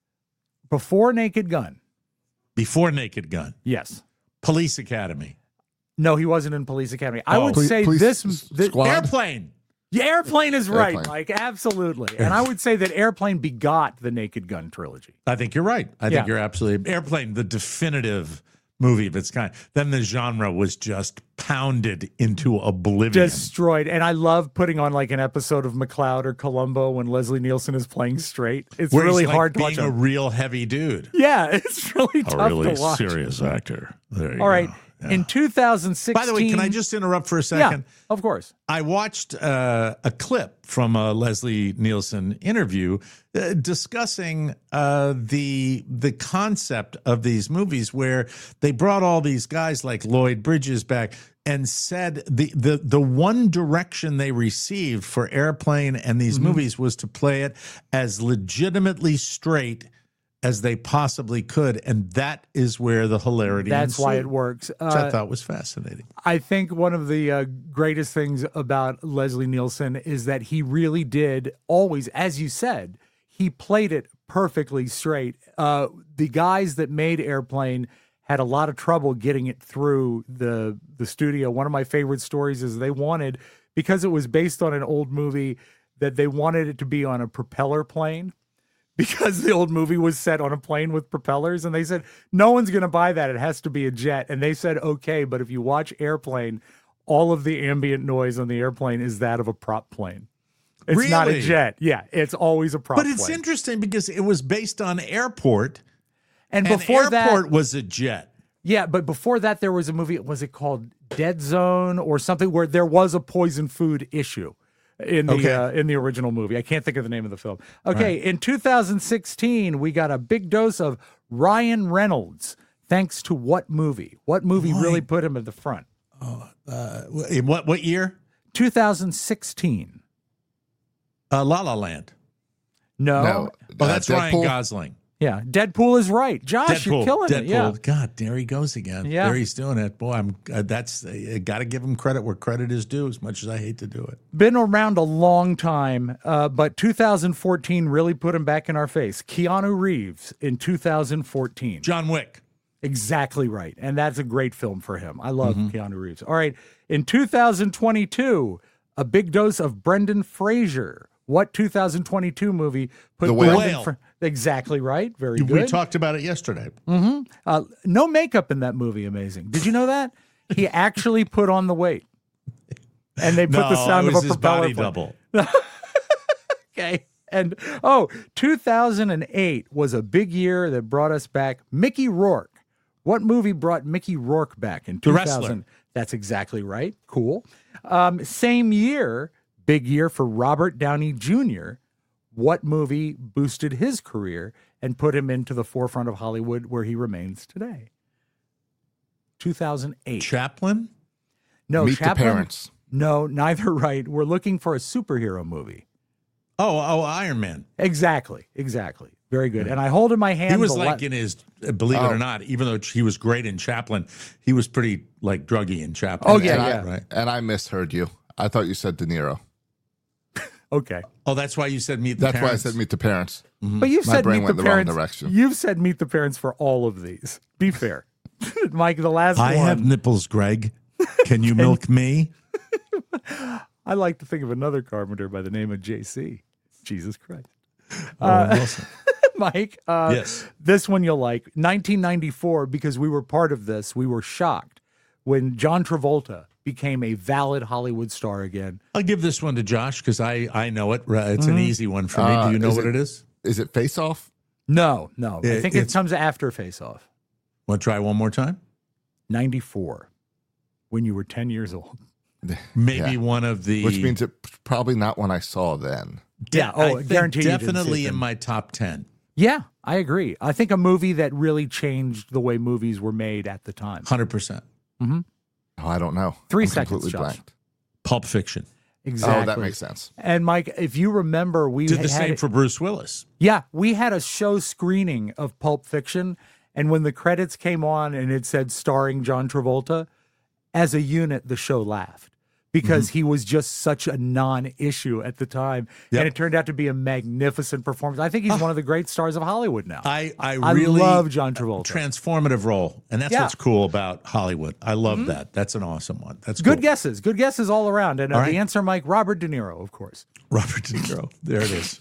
Before Naked Gun. Before Naked Gun. Yes. Police Academy. No, he wasn't in Police Academy. I Oh. would Poli- say Police this, S- this Squad? Airplane. Yeah, Airplane is right, Airplane. Mike. Absolutely. And I would say that Airplane begot the Naked Gun trilogy. I think you're right. I Yeah. think you're absolutely Airplane, the definitive movie of its kind. Then the genre was just pounded into oblivion. Destroyed. And I love putting on like an episode of McCloud or Columbo when Leslie Nielsen is playing straight. It's Where really he's like hard to watch. being a him. real heavy dude. Yeah, it's really tough to watch. actor. There you All right. go. In two thousand sixteen. By the way, can I just interrupt for a Yeah, second? of course. I watched uh, a clip from a Leslie Nielsen interview uh, discussing uh, the the concept of these movies, where they brought all these guys like Lloyd Bridges back and said the the the one direction they received for Airplane and these Mm-hmm. movies was to play it as legitimately straight as they possibly could, and that is where the hilarity That's why it ensued, works. which I Uh, thought was fascinating. I think one of the uh, greatest things about Leslie Nielsen is that he really did always, as you said, he played it perfectly straight. Uh, the guys that made Airplane had a lot of trouble getting it through the the studio. One of my favorite stories is they wanted, because it was based on an old movie, that they wanted it to be on a propeller plane. Because the old movie was set on a plane with propellers, and they said, no one's going to buy that. It has to be a jet. And they said, okay, but if you watch Airplane, all of the ambient noise on the airplane is that of a prop plane. It's not a Really? jet. Yeah, it's always a prop But it's plane. interesting because it was based on Airport, And and before Airport that, was a jet. yeah, but before that, there was a movie. Was it called Dead Zone or something, where there was a poison food issue in the Okay. uh, in the original movie? I can't think of the name of the film. Okay, in two thousand sixteen, we got a big dose of Ryan Reynolds. Thanks to what movie? What movie really put him at the front? Uh, in what what year? two thousand sixteen. Uh, La La Land. No. No. Oh, Uh, that's Ryan Deadpool? Gosling. Yeah, Deadpool is right. Josh, you're Deadpool. killing Deadpool. it. Yeah. God, there he goes again. Yeah. There he's doing it. Boy, I'm. Uh, that's. Uh, Got to give him credit where credit is due. As much as I hate to do it. Been around a long time, uh, but two thousand fourteen really put him back in our face. Keanu Reeves in two thousand fourteen. John Wick. Exactly right. And that's a great film for him. I love Mm-hmm. Keanu Reeves. All right. In two thousand twenty-two, a big dose of Brendan Fraser. What two thousand twenty-two movie put The Whale. Brendan Fra- Exactly right. Very We good. talked about it yesterday. Uh, no makeup in that movie. Amazing. Did you know that? He actually put on the weight. And they put no, the sound it of was a his propeller body plane. double. Okay. And oh, two thousand eight was a big year that brought us back Mickey Rourke. What movie brought Mickey Rourke back in The two Wrestler. thousand? That's exactly right. Cool. Um, same year, big year for Robert Downey Junior What movie boosted his career and put him into the forefront of Hollywood where he remains today? two thousand eight. Chaplin. No, Meet the Chaplin. Parents. No, neither right. We're looking for a superhero movie. Oh, oh, Iron Man. Exactly, exactly. Very good. And I hold in my hand. He was the like le- in his, believe it Oh. or not, even though he was great in Chaplin, he was pretty like druggy in Chaplin. Oh, yeah, and yeah. I, Right. And I misheard you. I thought you said De Niro. Okay. Oh, that's why you said meet the That's parents. why I said Meet the Parents. But you've My said brain meet went the the wrong parents. direction. You've said meet the parents for all of these. Be fair. Mike, the last I one. have nipples, Greg. Can you milk me? I like to think of another carpenter by the name of J C. Jesus Christ. Oh, Wilson. Mike, uh, Yes. this one you'll like. nineteen ninety-four, because we were part of this, we were shocked when John Travolta became a valid Hollywood star again. I'll give this one to Josh because I, I know it. It's an easy one for me. Uh, Do you know is what it- it is? Is it Face Off? No, no. I It- think it it's- comes after Face Off. Want to try one more time? ninety-four, when you were ten years old. Maybe Yeah. one of the. Which means it's probably not one I saw then. Yeah, oh, I think guaranteed you didn't see it definitely then. in my top ten. Yeah, I agree. I think a movie that really changed the way movies were made at the time. one hundred percent. Oh, I don't know. Three I'm seconds, completely Josh. blanked. Pulp Fiction. Exactly. Oh, that makes sense. And Mike, if you remember, we Did had the same it- for Bruce Willis. Yeah, we had a show screening of Pulp Fiction, and when the credits came on and it said starring John Travolta, as a unit, the show laughed because he was just such a non-issue at the time, Yep. and it turned out to be a magnificent performance. I think he's one of the great stars of Hollywood now. I, I I really love John Travolta. transformative role, and that's Yeah. what's cool about Hollywood. I love that. That's an awesome one. That's Good cool. guesses. Good guesses all around. And uh, All right. the answer, Mike, Robert De Niro, of course. Robert De Niro. There it is.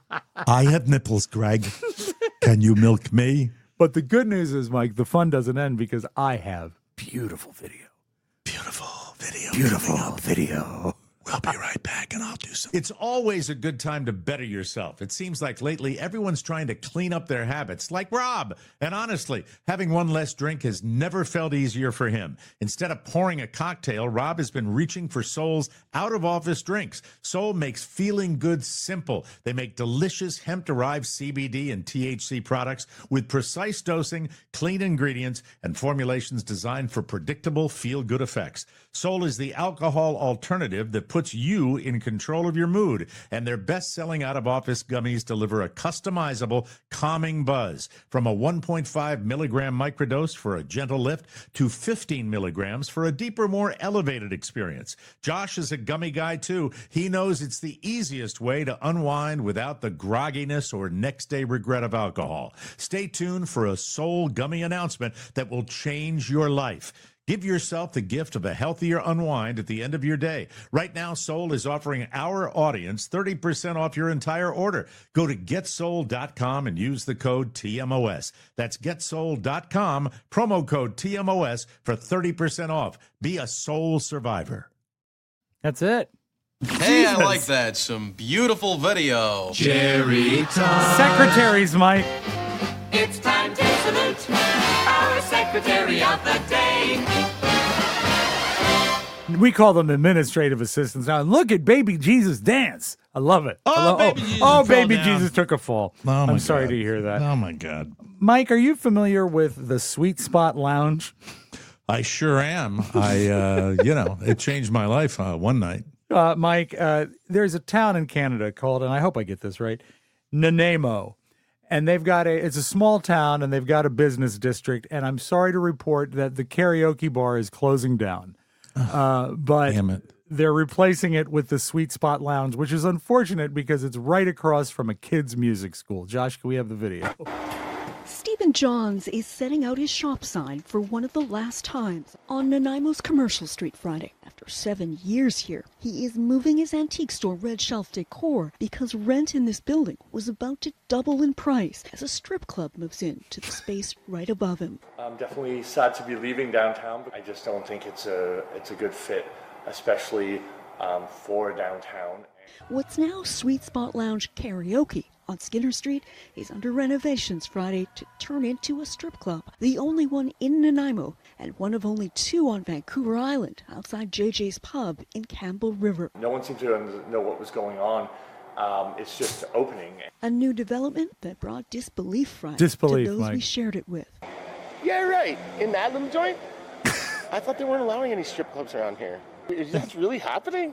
I have nipples, Greg. Can you milk me? But the good news is, Mike, the fun doesn't end because I have beautiful video. Beautiful video. Beautiful video. We'll be right back, and I'll do something. It's always a good time to better yourself. It seems like lately everyone's trying to clean up their habits, like Rob. And honestly, having one less drink has never felt easier for him. Instead of pouring a cocktail, Rob has been reaching for Sol's out-of-office drinks. Sol makes feeling good simple. They make delicious hemp-derived C B D and T H C products with precise dosing, clean ingredients, and formulations designed for predictable, feel-good effects. Sol is the alcohol alternative that puts you in control of your mood, and their best-selling out-of-office gummies deliver a customizable, calming buzz. From a one point five milligram microdose for a gentle lift to fifteen milligrams for a deeper, more elevated experience. Josh is a gummy guy, too. He knows it's the easiest way to unwind without the grogginess or next-day regret of alcohol. Stay tuned for a Sol gummy announcement that will change your life. Give yourself the gift of a healthier unwind at the end of your day. Right now, Sol is offering our audience thirty percent off your entire order. Go to get sol dot com and use the code T M O S. That's get sol dot com, promo code T M O S for thirty percent off. Be a Sol survivor. That's it. Hey, I like that. Some beautiful video. Jerry Tom. Secretaries, Mike. It's time to salute our Secretary of the Day. We call them administrative assistants now. And look at baby Jesus dance. I love it. I Oh, love- baby Jesus oh, fell baby down. Jesus took a fall. Oh, my I'm sorry God. to hear that. Oh, my God. Mike, are you familiar with the Sweet Spot Lounge? I sure am. I, uh, you know, it changed my life uh, one night. Uh, Mike, uh, there's a town in Canada called, and I hope I get this right, Nanaimo. And they've got a, it's a small town, and they've got a business district. And I'm sorry to report that the karaoke bar is closing down. Uh, but Damn it. they're replacing it with the Sweet Spot Lounge, which is unfortunate because it's right across from a kids' music school. Josh, can we have the video? Stephen Johns is setting out his shop sign for one of the last times on Nanaimo's Commercial Street Friday. After seven years here, he is moving his antique store Red Shelf decor because rent in this building was about to double in price as a strip club moves in to the space right above him. I'm definitely sad to be leaving downtown, but I just don't think it's a it's a good fit, especially um, for downtown. What's now Sweet Spot Lounge Karaoke on Skinner Street is under renovations Friday to turn into a strip club, the only one in Nanaimo and one of only two on Vancouver Island outside J J's Pub in Campbell River. No one seemed to know what was going on. Um, it's just opening. A new development that brought disbelief Friday Disbelief, to those Mike. we shared it with. Yeah, right. In that little joint? I thought they weren't allowing any strip clubs around here. Is that really happening?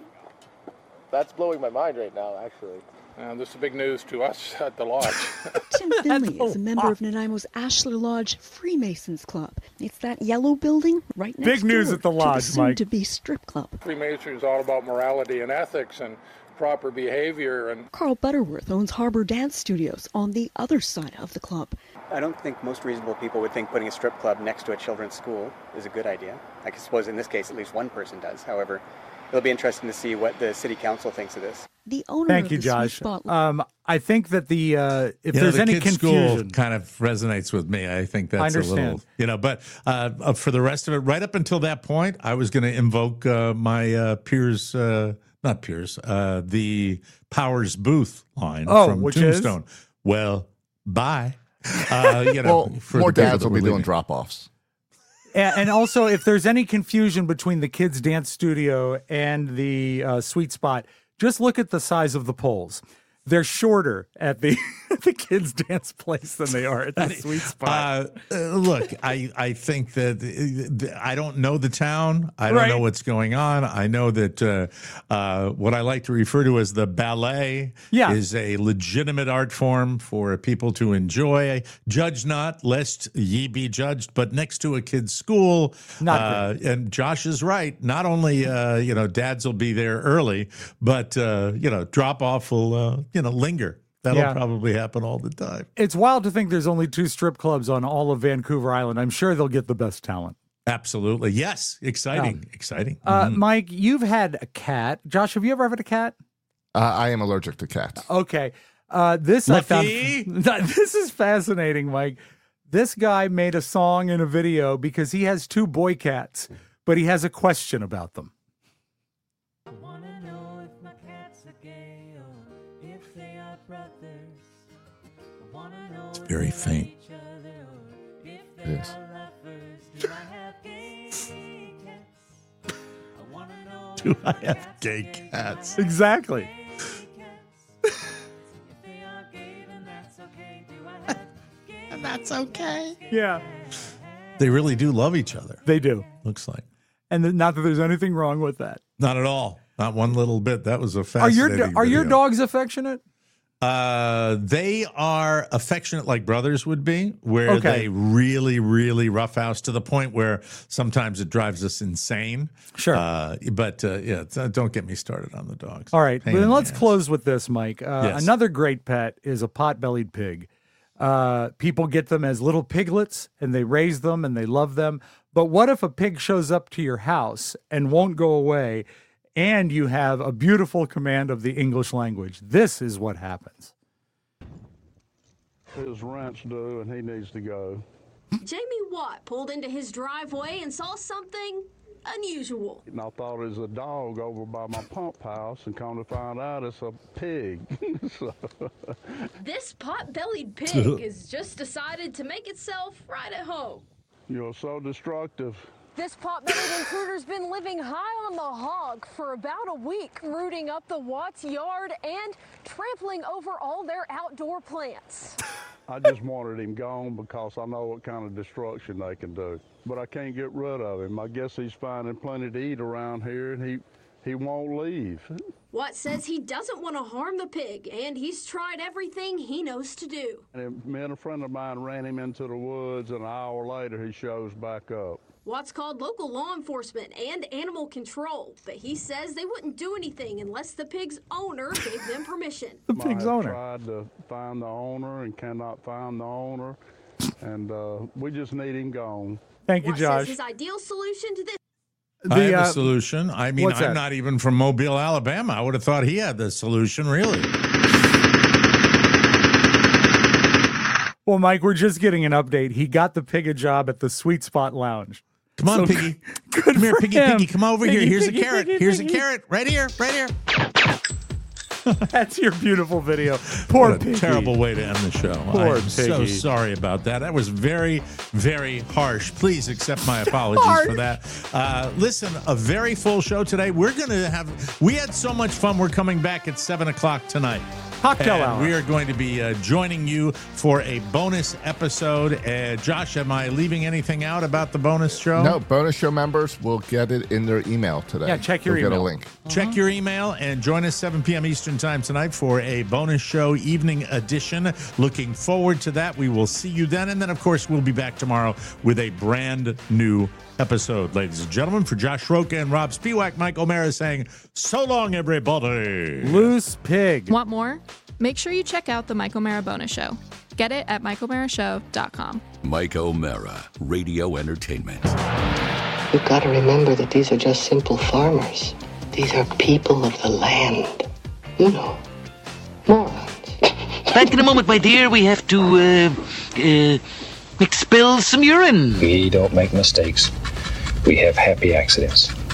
That's blowing my mind right now, actually. Uh, this is big news to us at the lodge. Tim Finley is a member of Nanaimo's Ashler Lodge Freemasons Club. It's that yellow building right next Big news door at the lodge, to the Mike. soon-to-be strip club. Freemasonry is all about morality and ethics and proper behavior. And Carl Butterworth owns Harbor Dance Studios on the other side of the club. I don't think most reasonable people would think putting a strip club next to a children's school is a good idea. I suppose in this case, at least one person does. However, it'll be interesting to see what the city council thinks of this. The owner Thank of you, the Sweet Josh. Spot Um, I think that the uh, if You know, there's the any kids' confusion, school kind of resonates with me. I think I that's a understand. little, you know, but uh, uh, for the rest of it, right up until that point, I was going to invoke uh, my uh, Piers, uh, not Piers, uh, the Powers Booth line Oh, from which is? Tombstone. Well, bye. Uh, you know, Well, for more the people dads that will be were doing leaving. drop-offs. And, and also, if there's any confusion between the kids' dance studio and the uh, Sweet Spot, just look at the size of the poles. They're shorter at the the kids' dance place than they are at the Sweet Spot. Uh, uh, look, I, I think that uh, I don't know the town. I don't Right. know what's going on. I know that uh, uh, what I like to refer to as the ballet Yeah. is a legitimate art form for people to enjoy. Judge not, lest ye be judged. But next to a kid's school, Not uh, and Josh is right. Not only uh, you know dads will be there early, but uh, you know drop off will uh, you know linger. That'll Yeah. probably happen all the time. It's wild to think there's only two strip clubs on all of Vancouver Island. I'm sure they'll get the best talent. Absolutely. Yes. Exciting. Exciting. Uh, Mhm. Mike, you've had a cat. Josh, have you ever had a cat? Uh, I am allergic to cats. Okay. Uh, this I Lucky. found. This is fascinating, Mike. This guy made a song and a video because he has two boy cats, but he has a question about them. It's very faint. Yes. Do I have gay cats? Exactly. And that's okay. Yeah. They really do love each other. They do. Looks like. And th- not that there's anything wrong with that. Not at all. Not one little bit. That was a Are fascinating your are your video. dogs affectionate? Uh, they are affectionate like brothers would be, where Okay. they really, really roughhouse to the point where sometimes it drives us insane. Sure. Uh, but uh, yeah, it's- uh, don't get me started on the dogs. All right. Pain Then in the let's ass. close with this, Mike. Uh, Yes. Another great pet is a pot-bellied pig. Uh, people get them as little piglets, and they raise them, and they love them. But what if a pig shows up to your house and won't go away, and you have a beautiful command of the English language? This is what happens. His rent's due and he needs to go. Jamie Watt pulled into his driveway and saw something unusual. And I thought it was a dog over by my pump house, and come to find out it's a pig. So, This pot-bellied pig has just decided to make itself right at home. you're so destructive. This pot-bellied intruder's been living high on the hog for about a week, rooting up the Watts yard and trampling over all their outdoor plants. I just wanted him gone because I know what kind of destruction they can do. But I can't get rid of him. I guess he's finding plenty to eat around here, and he, he won't leave. Watt says he doesn't want to harm the pig, and he's tried everything he knows to do. And me and a friend of mine ran him into the woods, and an hour later he shows back up. Watts called local law enforcement and animal control, but he says they wouldn't do anything unless the pig's owner gave them permission. The pig's I have owner. tried to find the owner and cannot find the owner, and uh, we just need him gone. Thank you, Watt Josh. says his ideal solution to this. I have uh, a solution. I mean, what's I'm that? not even from Mobile, Alabama. I would have thought he had the solution, really. Well, Mike, we're just getting an update. He got the pig a job at the Sweet Spot Lounge. Come on, So, Piggy. good Come here, for Piggy, him. Piggy. Come over here. Piggy, Here's Piggy, a carrot. Piggy, Here's Piggy. a carrot. Right here. Right here. That's your beautiful video. Poor What a Piggy. terrible way to end the show. Poor I'm so Piggy. sorry about that. That was very, very harsh. Please accept my apologies Harsh. for that. Uh, listen, a very full show today. We're going to have, we had so much fun. We're coming back at seven o'clock tonight. Cocktail and hour. we are going to be uh, joining you for a bonus episode. Uh, Josh, am I leaving anything out about the bonus show? No, bonus show members will get it in their email today. Yeah, check your They'll email. get a link. Check your email and join us seven p.m. Eastern Time tonight for a bonus show evening edition. Looking forward to that. We will see you then. And then, of course, we'll be back tomorrow with a brand new episode. Ladies and gentlemen, for Josh Roca and Rob Spiewak, Mike O'Mara saying, so long, everybody. Loose pig. Want more? Make sure you check out the Mike O'Mara Bonus Show. Get it at mike o'mara show dot com. Mike O'Mara, Radio Entertainment. You've got to remember that these are just simple farmers. These are people of the land. You know, morons. Back in a moment, my dear. We have to, uh, uh, expel some urine. We don't make mistakes. We have happy accidents.